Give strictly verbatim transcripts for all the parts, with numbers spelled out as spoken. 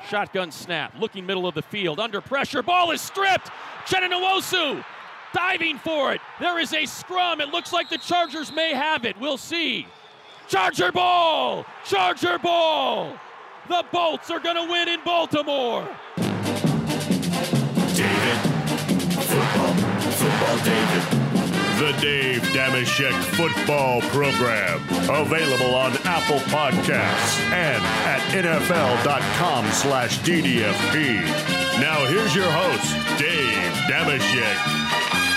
Shotgun snap, looking middle of the field, under pressure, ball is stripped. Uchenna Nwosu diving for it. There is a scrum. It looks like the Chargers may have it. We'll see. Charger ball! Charger ball! The Bolts are going to win in Baltimore. David. Football. Football David. The Dave Dameshek Football Program. Available on Apple Podcasts and at NFL.com slash DDFP. Now here's your host, Dave Dameshek.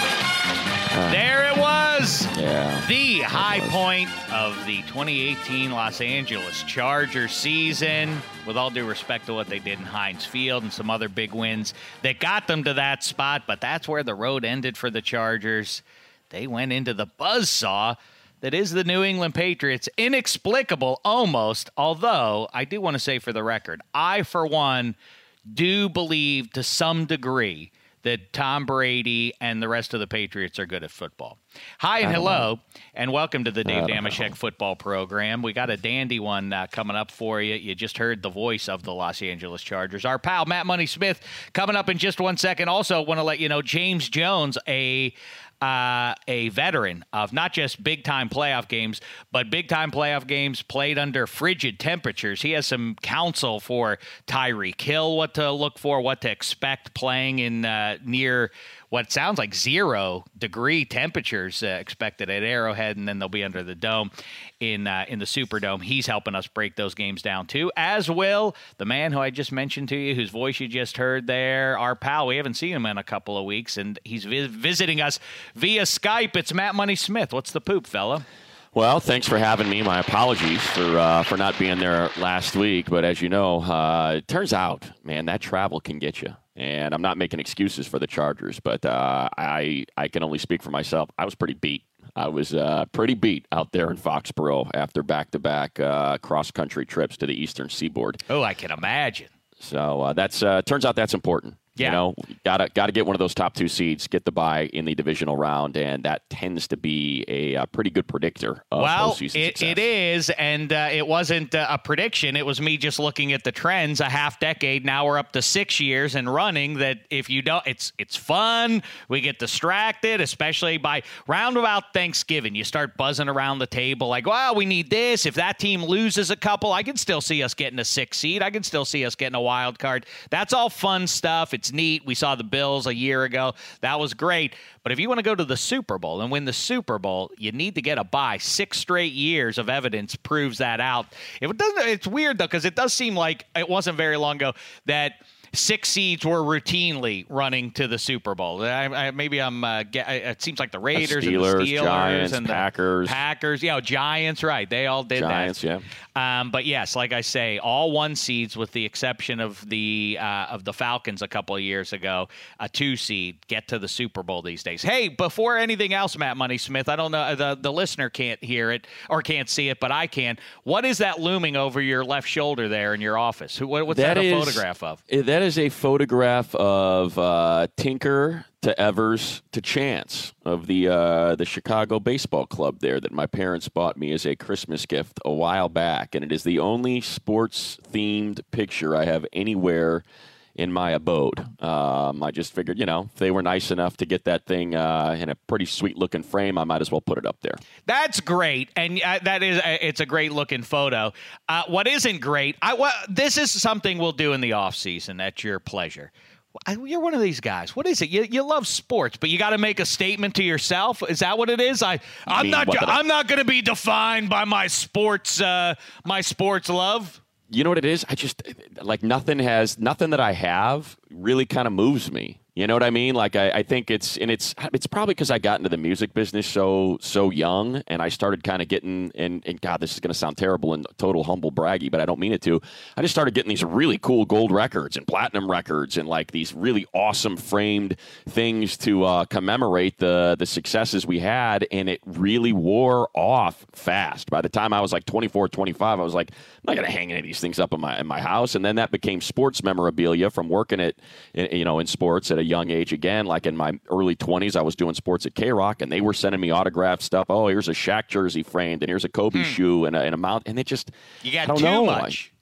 There it was. Yeah. The high point of the twenty eighteen Los Angeles Chargers season. With all due respect to what they did in Heinz Field and some other big wins that got them to that spot, but that's where the road ended for the Chargers. They went into the buzzsaw that is the New England Patriots. Inexplicable, almost, although I do want to say for the record, I, for one, do believe to some degree that Tom Brady and the rest of the Patriots are good at football. Hi and hello, know. and welcome to the Dave Dameshek Football Program. We got a dandy one uh, coming up for you. You just heard the voice of the Los Angeles Chargers. Our pal, Matt Money Smith, coming up in just one second. Also, want to let you know, James Jones, a... Uh, a veteran of not just big-time playoff games, but big-time playoff games played under frigid temperatures. He has some counsel for Tyreek Hill, what to look for, what to expect playing in uh, near what sounds like zero-degree temperatures uh, expected at Arrowhead, and then they'll be under the dome in uh, in the Superdome. He's helping us break those games down, too, as will the man who I just mentioned to you, whose voice you just heard there, our pal. We haven't seen him in a couple of weeks, and he's vi- visiting us via Skype. It's Matt Money Smith. What's the poop, fella? Well, thanks for having me. My apologies for uh, for not being there last week. But as you know, uh, it turns out, man, that travel can get you. And I'm not making excuses for the Chargers, but uh, I I can only speak for myself. I was pretty beat. I was uh, pretty beat out there in Foxborough after back-to-back uh, cross-country trips to the Eastern Seaboard. Oh, I can imagine. So uh, that's uh, turns out that's important. Yeah. You know, gotta gotta get one of those top two seeds, get the bye in the divisional round, and that tends to be a, a pretty good predictor of well, postseason it, success. it is, and uh, it wasn't uh, a prediction. It was me just looking at the trends. A half decade now, we're up to six years and running. That if you don't, it's it's fun. We get distracted, especially by round about Thanksgiving. You start buzzing around the table like, "Wow, we need this." If that team loses a couple, I can still see us getting a six seed. I can still see us getting a wild card. That's all fun stuff. It's neat. We saw the Bills a year ago. That was great. But if you want to go to the Super Bowl and win the Super Bowl, you need to get a bye. Six straight years of evidence proves that out. If it doesn't, it's weird, though, because it does seem like it wasn't very long ago that six seeds were routinely running to the Super Bowl. I, I, maybe I'm. Uh, get, it seems like the Raiders, Steelers, and the Steelers, Giants, and the Packers, Packers. Yeah, Giants. Right, they all did Giants, that. yeah. Um, but yes, like I say, all one seeds, with the exception of the uh, of the Falcons a couple of years ago, a two seed get to the Super Bowl these days. Hey, before anything else, Matt Money Smith, I don't know, the the listener can't hear it or can't see it, but I can. What is that looming over your left shoulder there in your office? Who, what, what's that, that a is, photograph of? That is a photograph of uh, Tinker to Evers to Chance of the uh, the Chicago Baseball Club there that my parents bought me as a Christmas gift a while back. And it is the only sports-themed picture I have anywhere in my abode. Um, I just figured, you know, if they were nice enough to get that thing uh, in a pretty sweet-looking frame, I might as well put it up there. That's great, and uh, that is uh, it's a great-looking photo. Uh, what isn't great, I, well, this is something we'll do in the off-season at your pleasure. You're one of these guys. What is it? You you love sports, but you got to make a statement to yourself. Is that what it is? I I'm mean, not I- I'm not going to be defined by my sports uh, my sports love. You know what it is? I just, like, nothing has, nothing that I have really kind of moves me. You know what I mean? Like, I, I think it's, and it's it's probably because I got into the music business so so young, and I started kind of getting, and, and God, this is going to sound terrible and total humble braggy, but I don't mean it to. I just started getting these really cool gold records and platinum records and, like, these really awesome framed things to uh, commemorate the, the successes we had, and it really wore off fast. By the time I was, like, twenty-four, twenty-five, I was like, I'm not going to hang any of these things up in my in my house, and then that became sports memorabilia from working at, you know, in sports at a young age. Again, like in my early twenties, I was doing sports at K-Rock, and they were sending me autographed stuff. Oh, here's a Shaq jersey framed, and here's a Kobe hmm. shoe, and a, and a mount. And it just, you got I don't too know. much.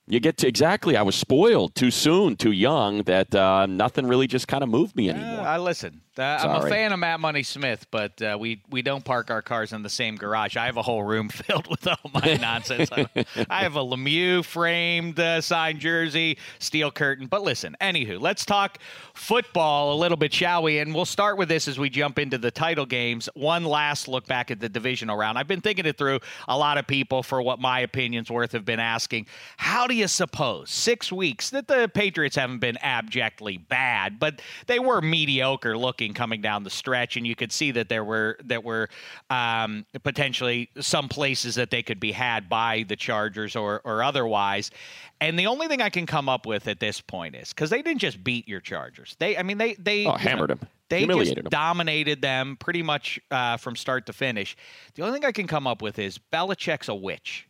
You get to exactly. I was spoiled too soon, too young. That uh, nothing really just kind of moved me anymore. Uh, I listen. Uh, I'm a fan of Matt Money Smith, but uh, we we don't park our cars in the same garage. I have a whole room filled with all my nonsense. I, I have a Lemieux framed uh, signed jersey, steel curtain. But listen, anywho, let's talk football a little bit, shall we? And we'll start with this as we jump into the title games. One last look back at the divisional round. I've been thinking it through. A lot of people, for what my opinion's worth, have been asking, how do you suppose six weeks that the Patriots haven't been abjectly bad, but they were mediocre looking coming down the stretch, and you could see that there were that were um, potentially some places that they could be had by the Chargers or or otherwise. And the only thing I can come up with at this point is because they didn't just beat your Chargers. They, I mean, they they oh, hammered them. They Humiliated just them. dominated them pretty much uh, from start to finish. The only thing I can come up with is Belichick's a witch.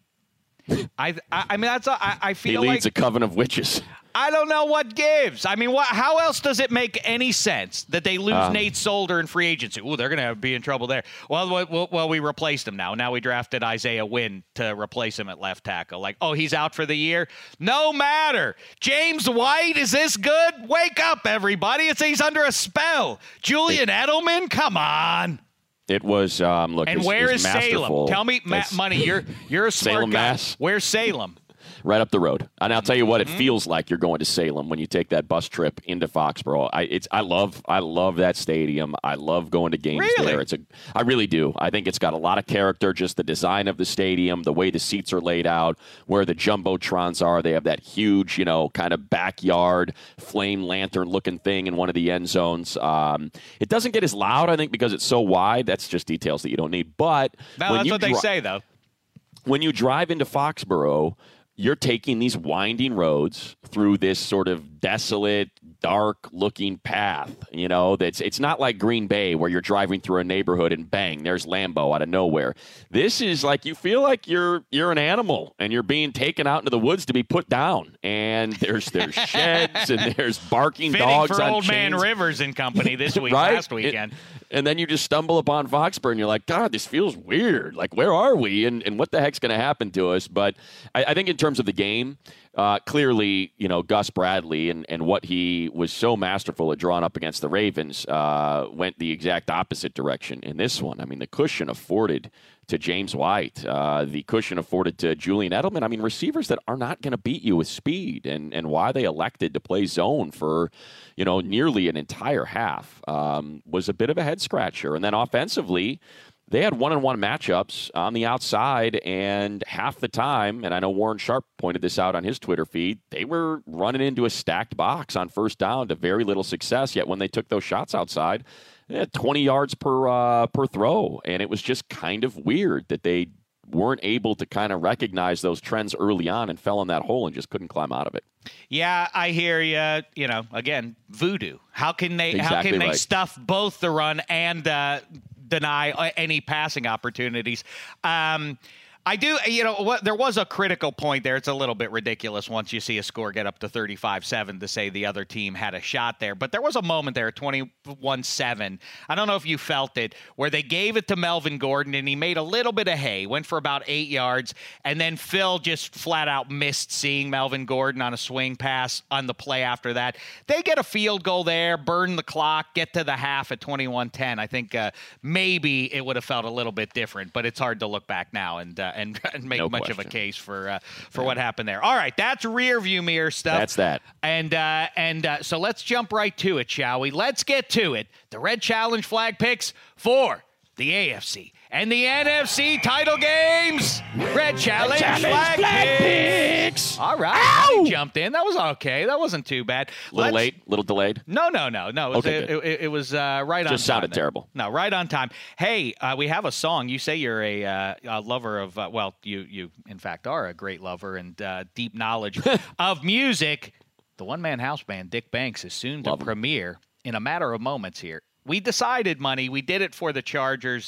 I, I I mean that's a, I, I feel he leads like a coven of witches. I don't know what gives. I mean, what? How else does it make any sense that they lose um, Nate Solder in free agency? Ooh, they're going to be in trouble there. Well, well, well, we replaced him now. Now we drafted Isaiah Wynn to replace him at left tackle. Like, oh, he's out for the year? No matter. James White, is this good? Wake up, everybody. It's he's under a spell. Julian it, Edelman, come on. It was um, look. And it's, where it's is Salem? Tell me, Matt Money. You're you're a smart Salem, guy. Mass. Where's Salem? Right up the road. And I'll tell you what, it mm-hmm. feels like you're going to Salem when you take that bus trip into Foxborough. I it's I love I love that stadium. I love going to games really? there. It's a I really do. I think it's got a lot of character, just the design of the stadium, the way the seats are laid out, where the jumbotrons are. They have that huge, you know, kind of backyard flame lantern looking thing in one of the end zones. Um, it doesn't get as loud, I think, because it's so wide. That's just details that you don't need. But no, that's what dri- they say though. When you drive into Foxborough, you're taking these winding roads through this sort of desolate, dark-looking path. You know, that's it's not like Green Bay where you're driving through a neighborhood and bang, there's Lambeau out of nowhere. This is like you feel like you're you're an animal and you're being taken out into the woods to be put down. And there's there's sheds and there's barking Fitting dogs for on Old chains. Man Rivers and company this week, right? last weekend. It, and then you just stumble upon Foxborough and you're like, God, this feels weird. Like, where are we? And and what the heck's going to happen to us? But I, I think in terms of the game, uh, clearly, you know, Gus Bradley and, and what he was so masterful at drawing up against the Ravens uh, went the exact opposite direction in this one. I mean, the cushion afforded to James White, uh, the cushion afforded to Julian Edelman. I mean, receivers that are not going to beat you with speed, and, and why they elected to play zone for, you know, nearly an entire half um, was a bit of a head scratcher. And then offensively, they had one-on-one matchups on the outside, and half the time, and I know Warren Sharp pointed this out on his Twitter feed, they were running into a stacked box on first down to very little success, yet when they took those shots outside, they had twenty yards per uh, per throw, and it was just kind of weird that they weren't able to kind of recognize those trends early on and fell in that hole and just couldn't climb out of it. Yeah, I hear you. You know, again, voodoo. How can they? Exactly how can they right. stuff both the run and uh, deny any passing opportunities? Um, I do, you know, what there was a critical point there. It's a little bit ridiculous once you see a score get up to thirty-five seven to say the other team had a shot there. But there was a moment there, twenty-one seven. I don't know if you felt it, where they gave it to Melvin Gordon, and he made a little bit of hay, went for about eight yards, and then Phil just flat out missed seeing Melvin Gordon on a swing pass on the play after that. They get a field goal there, burn the clock, get to the half at twenty-one ten. I think uh, maybe it would have felt a little bit different, but it's hard to look back now and uh, And, and make no much question. of a case for uh, for yeah. what happened there. All right, that's rear view mirror stuff. That's that. And uh, and uh, so let's jump right to it, shall we? Let's get to it. The Red Challenge flag picks for the A F C and the N F C title games. Red Challenge, Challenge flag, flag picks. picks. All right, I jumped in. That was okay. That wasn't too bad. A little Let's, late, a little delayed. No, no, no, no. It was, okay, it, it, it was uh, right Just on time. Just sounded there. terrible. No, right on time. Hey, uh, we have a song. You say you're a, uh, a lover of, uh, well, you, you in fact are a great lover and uh, deep knowledge of music. The one-man house band, Dick Banks, is soon to Love premiere in a matter of moments here. We decided, Money, we did it for the Chargers,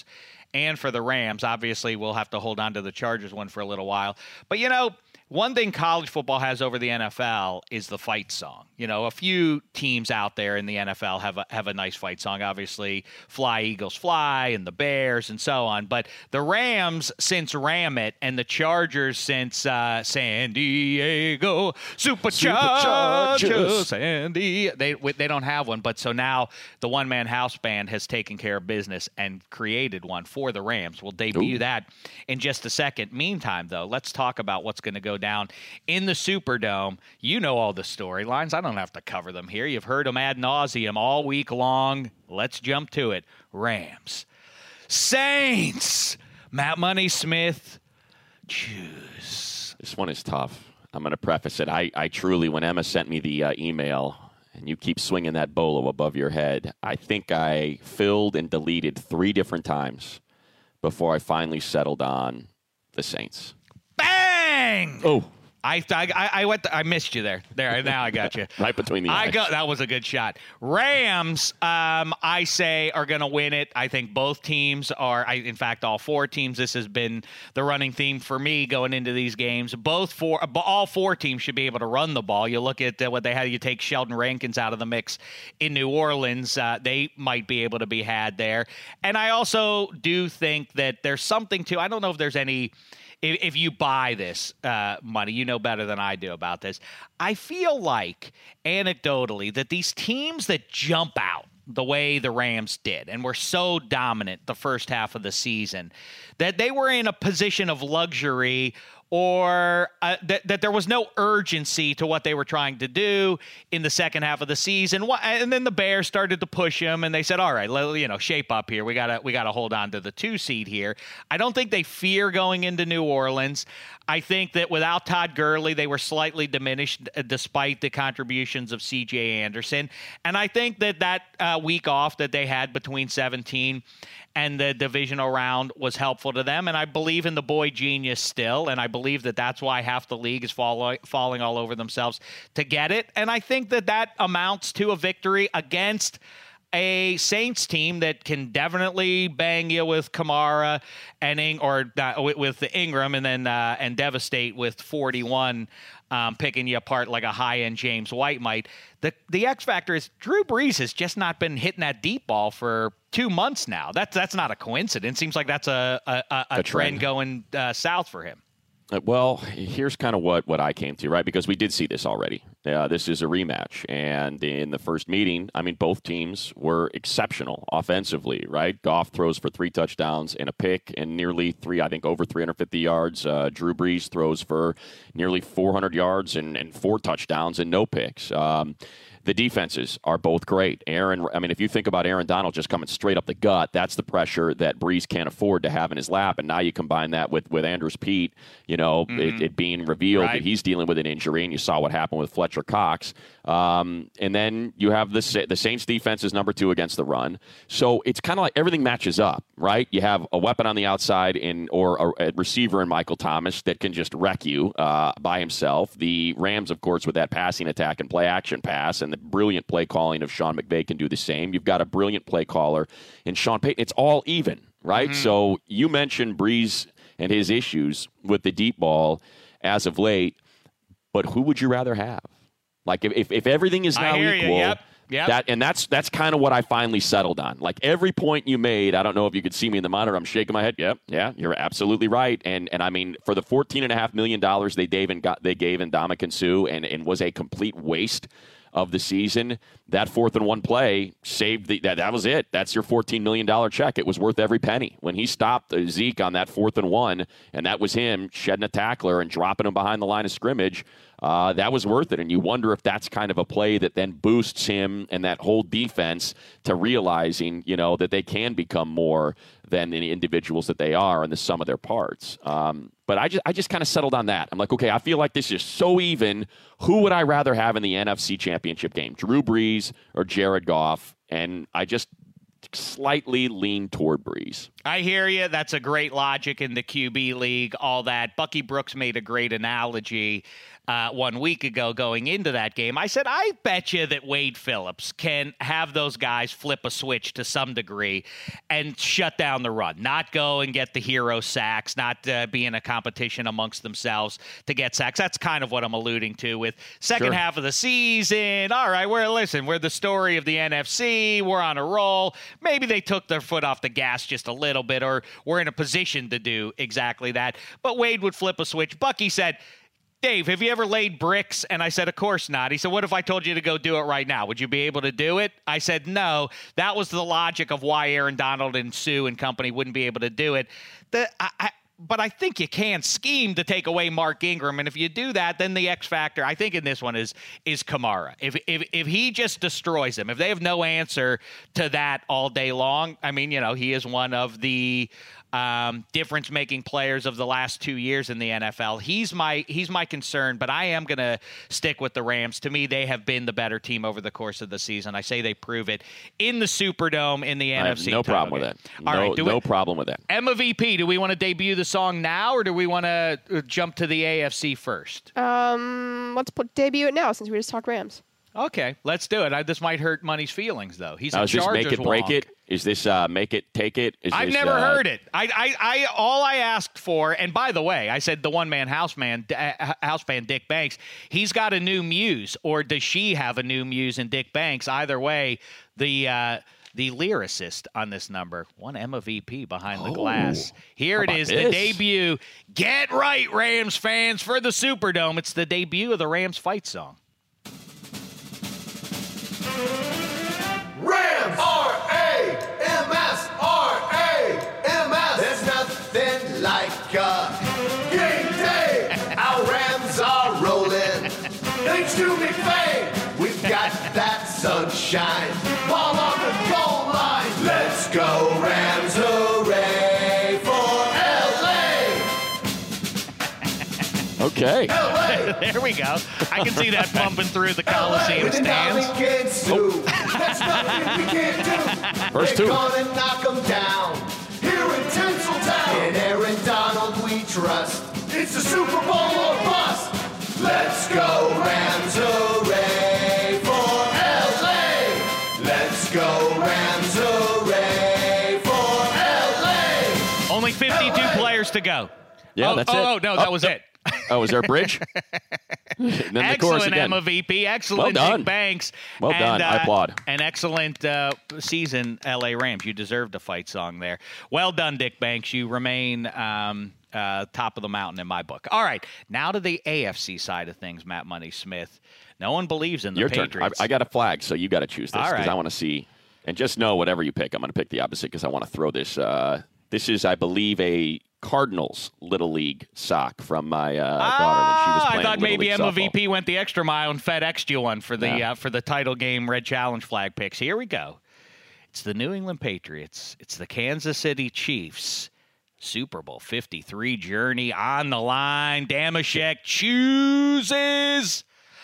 and for the Rams. Obviously, we'll have to hold on to the Chargers one for a little while. But, you know, one thing college football has over the N F L is the fight song. You know, a few teams out there in the N F L have a, have a nice fight song. Obviously, Fly, Eagles, Fly, and the Bears and so on. But the Rams since Ram It and the Chargers since uh, San Diego Superchargers. Superchargers. Sandy. They, they don't have one. But so now the one-man house band has taken care of business and created one for the Rams. We'll debut Ooh. that in just a second. Meantime, though, let's talk about what's going to go down in the Superdome. You know all the storylines. I don't have to cover them here. You've heard them ad nauseum all week long. Let's jump to it. Rams. Saints. Matt Money Smith. Choose. This one is tough. I'm going to preface it. I, I truly, when Emma sent me the uh, email, and you keep swinging that bolo above your head, I think I filled and deleted three different times before I finally settled on the Saints. Bang! Oh. I, I I went. To, I missed you there. There now I got you right between the I eyes. Got that was a good shot. Rams, um, I say are going to win it. I think both teams are. I, in fact, all four teams. This has been the running theme for me going into these games. Both four, all four teams should be able to run the ball. You look at uh, what they had. You take Sheldon Rankins out of the mix in New Orleans. Uh, they might be able to be had there. And I also do think that there's something to. I don't know if there's any. If you buy this, uh, Money, you know better than I do about this. I feel like, anecdotally, that these teams that jump out the way the Rams did and were so dominant the first half of the season, that they were in a position of luxury or uh, that, that there was no urgency to what they were trying to do in the second half of the season. And then the Bears started to push them, and they said, all right, you know, shape up here. We got to we got to hold on to the two seed here. I don't think they fear going into New Orleans. I think that without Todd Gurley, they were slightly diminished despite the contributions of C J Anderson. And I think that that uh, week off that they had between seventeen and the divisional round was helpful to them. And I believe in the boy genius still, and I believe that that's why half the league is fall- falling all over themselves to get it. And I think that that amounts to a victory against a Saints team that can definitely bang you with Kamara and Ing- or uh, with, with the Ingram and then uh, and devastate with forty-one, um, picking you apart like a high-end James White might. The the X factor is Drew Brees has just not been hitting that deep ball for two months now. That's that's not a coincidence. Seems like that's a a, a, a trend. trend going uh, south for him. Well, here's kind of what, what I came to, right? Because we did see this already. Uh, this is a rematch. And in the first meeting, I mean, both teams were exceptional offensively, right? Goff throws for three touchdowns and a pick and nearly three, I think, over three hundred fifty yards. Uh, Drew Brees throws for nearly four hundred yards and, and four touchdowns and no picks. Um, The defenses are both great. Aaron, I mean, if you think about Aaron Donald just coming straight up the gut, that's the pressure that Brees can't afford to have in his lap. And now you combine that with, with Andrews Pete, you know, mm-hmm. it, it being revealed right. that he's dealing with an injury, and you saw what happened with Fletcher Cox. Um, and then you have the, the Saints defense is number two against the run. So it's kind of like everything matches up, right? You have a weapon on the outside in, or a, a receiver in Michael Thomas that can just wreck you uh, by himself. The Rams, of course, with that passing attack and play action pass, and the brilliant play calling of Sean McVay can do the same. You've got a brilliant play caller in Sean Payton. It's all even, right? Mm-hmm. So you mentioned Brees and his issues with the deep ball as of late, but who would you rather have? Like if if, if everything is now equal, you. Yep. Yep. That and that's that's kind of what I finally settled on. Like every point you made, I don't know if you could see me in the monitor. I'm shaking my head. Yep, yeah, you're absolutely right. And and I mean, for the fourteen and a half million dollars they gave and got they gave in Ndamukong Suh, and and was a complete waste of the season, that fourth and one play saved the that, that was it. That's your fourteen million dollars check. It was worth every penny. When he stopped Zeke on that fourth and one, and that was him shedding a tackler and dropping him behind the line of scrimmage, uh, that was worth it. And you wonder if that's kind of a play that then boosts him and that whole defense to realizing, you know, that they can become more than the individuals that they are and the sum of their parts. Um, but I just I just kind of settled on that. I'm like, okay, I feel like this is so even. Who would I rather have in the N F C Championship game, Drew Brees or Jared Goff? And I just slightly lean toward Brees. I hear you. That's a great logic in the Q B league, all that. Bucky Brooks made a great analogy uh, one week ago going into that game. I said, I bet you that Wade Phillips can have those guys flip a switch to some degree and shut down the run, not go and get the hero sacks, not uh, be in a competition amongst themselves to get sacks. That's kind of what I'm alluding to with second Sure. half of the season. All right, we're listen, we're the story of the N F C. We're on a roll. Maybe they took their foot off the gas just a little bit, or we're in a position to do exactly that. But Wade would flip a switch. Bucky said, Dave, have you ever laid bricks? And I said, of course not. He said, what if I told you to go do it right now? Would you be able to do it? I said, no. That was the logic of why Aaron Donald and Sue and company wouldn't be able to do it. The, I, I, but I think you can scheme to take away Mark Ingram. And if you do that, then the X factor, I think in this one, is is Kamara. If, if, if he just destroys them, if they have no answer to that all day long, I mean, you know, he is one of the um, difference-making players of the last two years in the N F L. He's my he's my concern, but I am going to stick with the Rams. To me, they have been the better team over the course of the season. I say they prove it in the Superdome in the I N F have C. no problem game. with that. All no, right, do no we, problem with that. M V P, do we want to debut the song now, or do we want to jump to the A F C first? Um, let's put debut it now since we just talked Rams. Okay, let's do it. I, this might hurt Money's feelings, though. He's Now, a is this Chargers make it, break wonk. it? Is this uh, make it, take it? Is I've this, never uh, heard it. I, I, I, all I asked for, and by the way, I said the one-man house man, uh, house fan Dick Banks. He's got a new muse, or does she have a new muse in Dick Banks? Either way, the uh, the lyricist on this number won M V P behind the Oh, glass. Here how it about is, the this? debut. Get right, Rams fans, for the Superdome. It's the debut of the Rams fight song. Rams! R A M S! R A M S! There's nothing like a game day. Our Rams are rolling. Thanks to McVay, we've got that sunshine. Ball on the goal line. Let's go, Rams! Hooray for L A! Okay. L A! There we go. I can see that bumping through the Coliseum stands. Oh. That's nothing we can't do. First They're two. gonna knock them down. Here in Tinseltown. In Aaron Donald we trust. It's the Super Bowl or bust. Let's go Rams, hooray for L A. Let's go Rams, hooray for L A. Only fifty-two L A. players to go. Yeah, oh, that's oh, it. Oh, no, that Oh, was no. it. Oh, is there a bridge? And then the chorus Excellent again. M V P. Excellent Well done. Dick Banks. Well and, done. I uh, applaud. An excellent uh, season, L A Rams. You deserved a fight song there. Well done, Dick Banks. You remain um, uh, top of the mountain in my book. All right, now to the A F C side of things, Matt Money Smith. No one believes in the Your turn. I, Patriots. I got a flag, so you got to choose this All because right. I want to see. And just know, whatever you pick, I'm going to pick the opposite because I want to throw this. Uh, this is, I believe, a Cardinals Little League sock from my uh, daughter when she was Ah, playing I thought Little maybe League M V P softball. went the extra mile and FedExed you one for the Yeah. uh, for the title game Red Challenge flag picks. Here we go. It's the New England Patriots. It's the Kansas City Chiefs. Super Bowl fifty-three journey on the line. Damashek chooses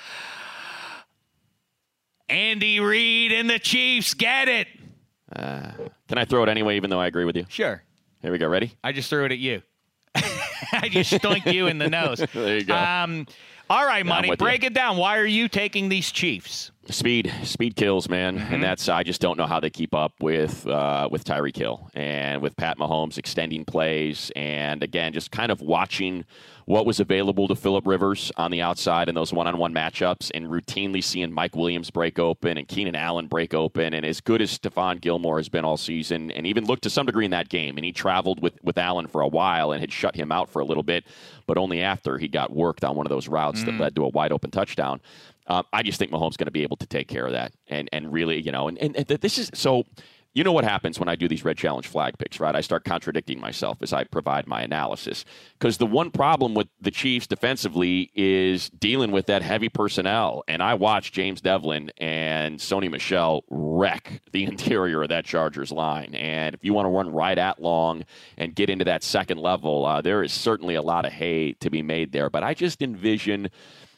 Andy Reid and the Chiefs. Get it? Uh, can I throw it anyway, even though I agree with you? Sure. Here we go. Ready? I just threw it at you. I just stoinked you in the nose. There you go. Um, all right, Yeah, I'm Money, with you. break it down. Why are you taking these Chiefs? Speed, speed kills, man, Mm-hmm. and that's I just don't know how they keep up with uh, with Tyreek Hill and with Pat Mahomes extending plays, and again, just kind of watching what was available to Phillip Rivers on the outside in those one-on-one matchups, and routinely seeing Mike Williams break open and Keenan Allen break open, and as good as Stephon Gilmore has been all season, and even looked to some degree in that game, and he traveled with with Allen for a while and had shut him out for a little bit, but only after he got worked on one of those routes Mm. that led to a wide open touchdown. Uh, I just think Mahomes is going to be able to take care of that, and and really, you know, and, and, and this is so. You know what happens when I do these Red Challenge flag picks, right? I start contradicting myself as I provide my analysis. Because the one problem with the Chiefs defensively is dealing with that heavy personnel. And I watched James Devlin and Sony Michel wreck the interior of that Chargers line. And if you want to run right at long and get into that second level, uh, there is certainly a lot of hay to be made there. But I just envision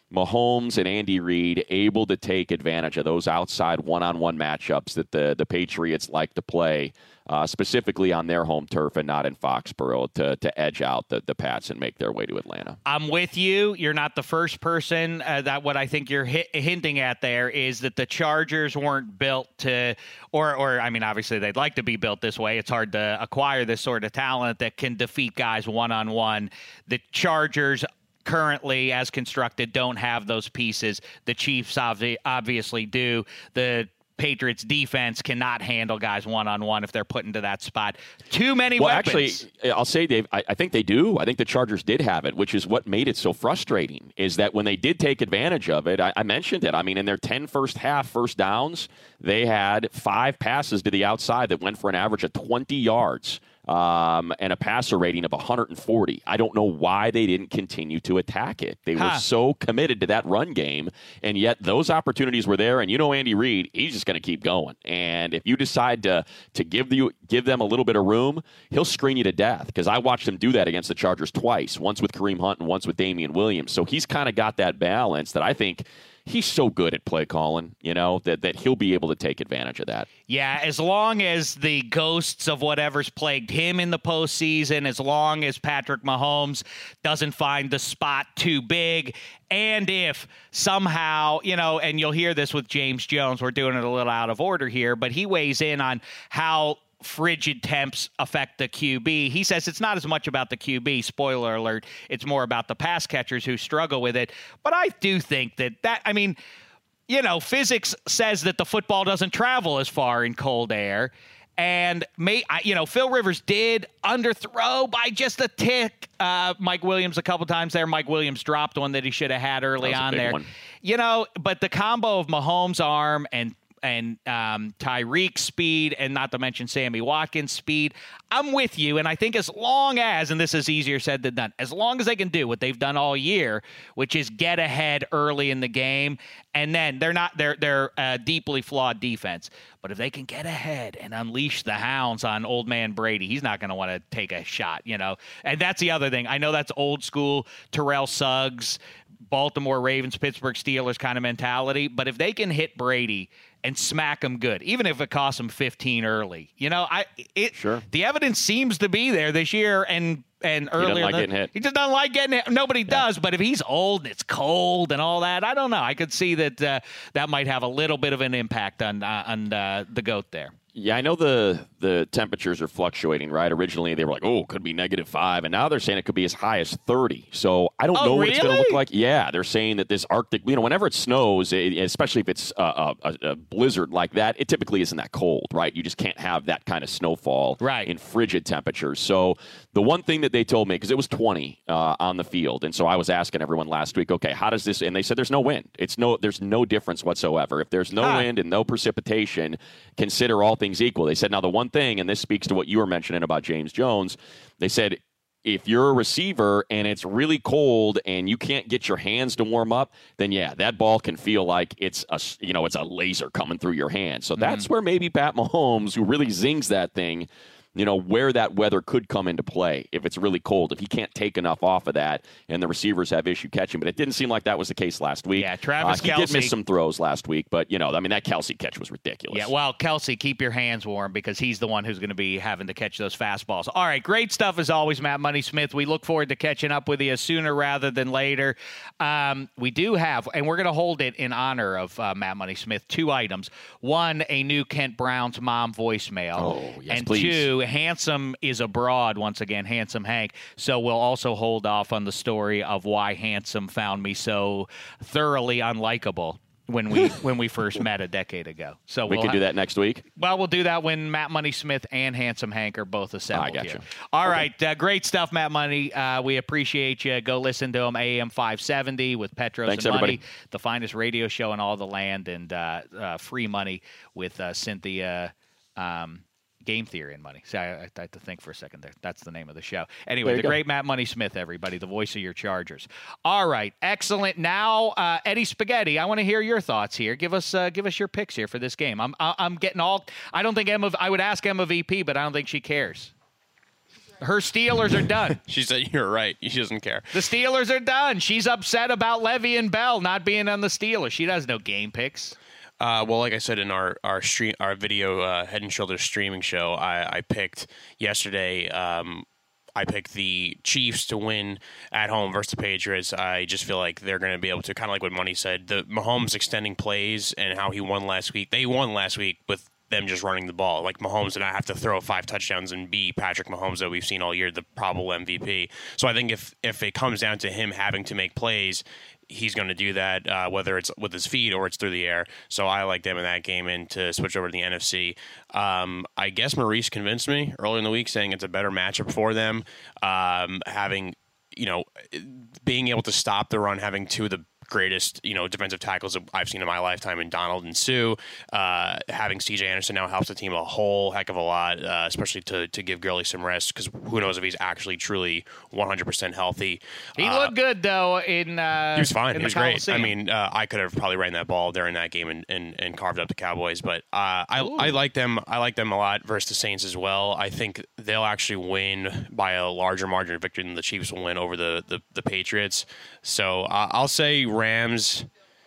Mahomes and Andy Reid able to take advantage of those outside one-on-one matchups that the, the Patriots like to play, uh, specifically on their home turf and not in Foxborough, to, to edge out the, the Pats and make their way to Atlanta. I'm with you. You're not the first person. Uh, that what I think you're hi- hinting at there is that the Chargers weren't built to, or, or I mean, obviously they'd like to be built this way. It's hard to acquire this sort of talent that can defeat guys one-on-one. The Chargers currently, as constructed, don't have those pieces. The Chiefs obvi- obviously do. The Patriots defense cannot handle guys one-on-one if they're put into that spot. Too many well, weapons. Actually, I'll say, Dave, I, I think they do. I think the Chargers did have it, which is what made it so frustrating, is that when they did take advantage of it, I, I mentioned it. I mean, in their ten first half first downs, they had five passes to the outside that went for an average of twenty yards. Um, and a passer rating of one hundred forty. I don't know why they didn't continue to attack it. They huh. were so committed to that run game, and yet those opportunities were there. And you know Andy Reid, he's just going to keep going. And if you decide to to give the give them a little bit of room, he'll screen you to death. Because I watched him do that against the Chargers twice, once with Kareem Hunt and once with Damian Williams. So he's kind of got that balance that I think he's so good at play calling, you know, that, that he'll be able to take advantage of that. Yeah, as long as the ghosts of whatever's plagued him in the postseason, as long as Patrick Mahomes doesn't find the spot too big, and if somehow, you know, and you'll hear this with James Jones, we're doing it a little out of order here, but he weighs in on how frigid temps affect the Q B. He says it's not as much about the Q B, spoiler alert, it's more about the pass catchers who struggle with it. But I do think that that, I mean, you know, physics says that the football doesn't travel as far in cold air. And, may, you know, Phil Rivers did underthrow by just a tick. Uh, Mike Williams a couple times there. Mike Williams dropped one that he should have had early on there. One. You know, but the combo of Mahomes' arm and and um, Tyreek's speed, and not to mention Sammy Watkins' speed, I'm with you. And I think as long as, and this is easier said than done, as long as they can do what they've done all year, which is get ahead early in the game, and then they're not, they're, they're a deeply flawed defense. But if they can get ahead and unleash the hounds on old man Brady, he's not going to want to take a shot, you know. And that's the other thing. I know that's old school Terrell Suggs, Baltimore Ravens, Pittsburgh Steelers kind of mentality. But if they can hit Brady and smack him good, even if it costs him fifteen early, you know, I it sure. the evidence seems to be there this year and and earlier. He doesn't like than, getting hit. He just doesn't like getting hit. Nobody yeah. does. But if he's old and it's cold and all that, I don't know. I could see that uh, that might have a little bit of an impact on uh, on uh, the GOAT there. Yeah, I know the the temperatures are fluctuating, right? Originally, they were like, oh, it could be negative five, and now they're saying it could be as high as thirty. So I don't oh, know what really? it's going to look like. Yeah, they're saying that this Arctic, you know, whenever it snows, especially if it's a, a, a blizzard like that, it typically isn't that cold, right? You just can't have that kind of snowfall right. in frigid temperatures. So the one thing that they told me, because it was twenty uh, on the field, and so I was asking everyone last week, okay, how does this, and they said there's no wind. It's no, there's no difference whatsoever. If there's no huh. wind and no precipitation, consider all things equal. They said, now the one thing, and this speaks to what you were mentioning about James Jones, they said, if you're a receiver and it's really cold and you can't get your hands to warm up, then yeah, that ball can feel like it's a, you know, it's a laser coming through your hand. So mm-hmm. that's where maybe Pat Mahomes, who really zings that thing, you know, where that weather could come into play if it's really cold, if he can't take enough off of that and the receivers have issue catching. But it didn't seem like that was the case last week. Yeah, Travis uh, he Kelce did miss some throws last week, but, you know, I mean, that Kelce catch was ridiculous. Yeah, well, Kelce, keep your hands warm because he's the one who's going to be having to catch those fastballs. All right, great stuff as always, Matt Money Smith. We look forward to catching up with you sooner rather than later. Um, we do have, and we're going to hold it in honor of uh, Matt Money Smith, two items. One, a new Kent Brown's mom voicemail. Oh, yes, and please. two, Handsome is abroad once again, Handsome Hank. So we'll also hold off on the story of why Handsome found me so thoroughly unlikable when we when we first met a decade ago. So we we'll can ha- do that next week. Well, we'll do that when Matt Money Smith and Handsome Hank are both assembled. I got here. you. All okay. right, uh, great stuff, Matt Money. Uh, we appreciate you. Go listen to him, A M five seventy with Petros Thanks, and Money, everybody. the finest radio show in all the land, and uh, uh, Free Money with uh, Cynthia. Um, Game Theory and Money. So I, I had to think for a second there. That's the name of the show. Anyway, the go. great Matt Money Smith, everybody, the voice of your Chargers. All right, excellent. Now, uh, Eddie Spaghetti, I want to hear your thoughts here. Give us, uh, give us your picks here for this game. I'm, I'm getting all. I don't think Emma. I would ask Emma V P, but I don't think she cares. Her Steelers are done. She said, you're right. She doesn't care. The Steelers are done. She's upset about Le'Veon Bell not being on the Steelers. She does no game picks. Uh, well, like I said in our our stream, our video uh, Head and Shoulders streaming show, I, I picked yesterday. Um, I picked the Chiefs to win at home versus the Patriots. I just feel like they're going to be able to, kind of like what Money said, the Mahomes extending plays and how he won last week. They won last week with them just running the ball. Like Mahomes did not have to throw five touchdowns and be Patrick Mahomes that we've seen all year, the probable M V P. So I think if if it comes down to him having to make plays, he's going to do that, uh, whether it's with his feet or it's through the air. So I like them in that game and to switch over to the N F C. Um, I guess Maurice convinced me earlier in the week saying it's a better matchup for them, um, having, you know, being able to stop the run, having two of the greatest, you know, defensive tackles that I've seen in my lifetime in Donald and Sue. Uh, having C J Anderson now helps the team a whole heck of a lot, uh, especially to to give Gurley some rest, because who knows if he's actually truly one hundred percent healthy. He uh, looked good, though, in uh, He was fine. in He was the great. Coliseum. I mean, uh, I could have probably ran that ball during that game and, and, and carved up the Cowboys, but uh, I I like them. I like them a lot versus the Saints as well. I think they'll actually win by a larger margin of victory than the Chiefs will win over the, the, the Patriots. So uh, I'll say Rams.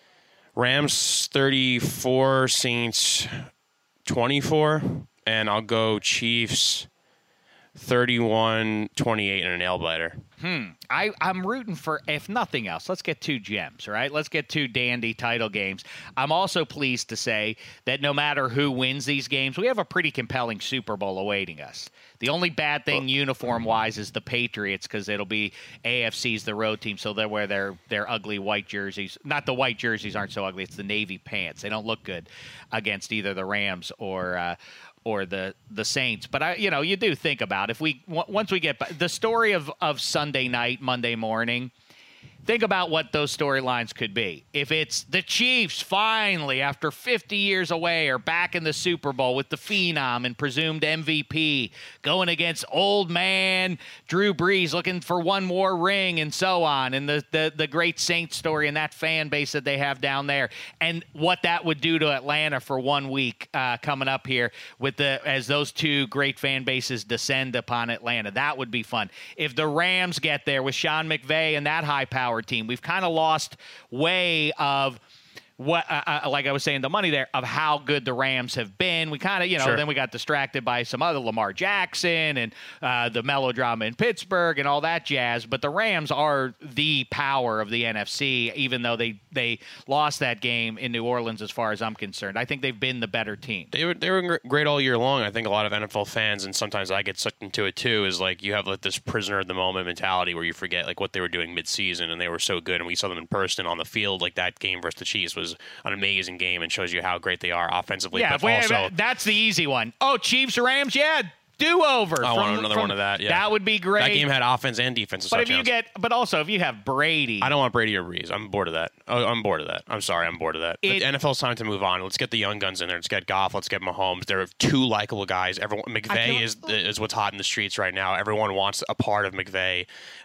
Rams thirty-four, Saints twenty-four, and I'll go Chiefs thirty-one twenty-eight in a nail biter. Hmm. I, I'm rooting for, if nothing else, let's get two gems, right? Let's get two dandy title games. I'm also pleased to say that no matter who wins these games, we have a pretty compelling Super Bowl awaiting us. The only bad thing uniform-wise is the Patriots, because it'll be A F C's the road team, so they'll wear their, their ugly white jerseys. Not the white jerseys aren't so ugly, it's the navy pants. They don't look good against either the Rams or uh, or the the Saints. But I, you know, you do think about if we w- once we get the story of of Sunday night, Monday morning. Think about what those storylines could be. If it's the Chiefs finally, after fifty years away, are back in the Super Bowl with the Phenom and presumed M V P, going against old man Drew Brees looking for one more ring and so on, and the, the, the great Saints story and that fan base that they have down there, and what that would do to Atlanta for one week uh, coming up here with the as those two great fan bases descend upon Atlanta. That would be fun. If the Rams get there with Sean McVay and that high-powered team, we've kind of lost way of what, uh, uh, like I was saying, the money there of how good the Rams have been. We kind of, you know, Sure. then we got distracted by some other Lamar Jackson and uh, the melodrama in Pittsburgh and all that jazz. But the Rams are the power of the N F C, even though they, they lost that game in New Orleans, as far as I'm concerned. I think they've been the better team. They were they were great all year long. I think a lot of N F L fans, and sometimes I get sucked into it too, is like you have like this prisoner of the moment mentality where you forget like what they were doing mid-season, and they were so good, and we saw them in person on the field. Like that game versus the Chiefs was an amazing game and shows you how great they are offensively. Yeah, but if we, also that's the easy one. Oh, Chiefs, Rams, yeah, do-over. I from, want another from, one of that. Yeah, That would be great. That game had offense and defense. But if you touchdowns. get, but also if you have Brady, I don't want Brady or Breeze. I'm bored of that. Oh, I'm bored of that. I'm sorry. I'm bored of that. It- the N F L's time to move on. Let's get the young guns in there. Let's get Goff. Let's get Mahomes. They're two likable guys. Everyone, McVay is is what's hot in the streets right now. Everyone wants a part of McVay.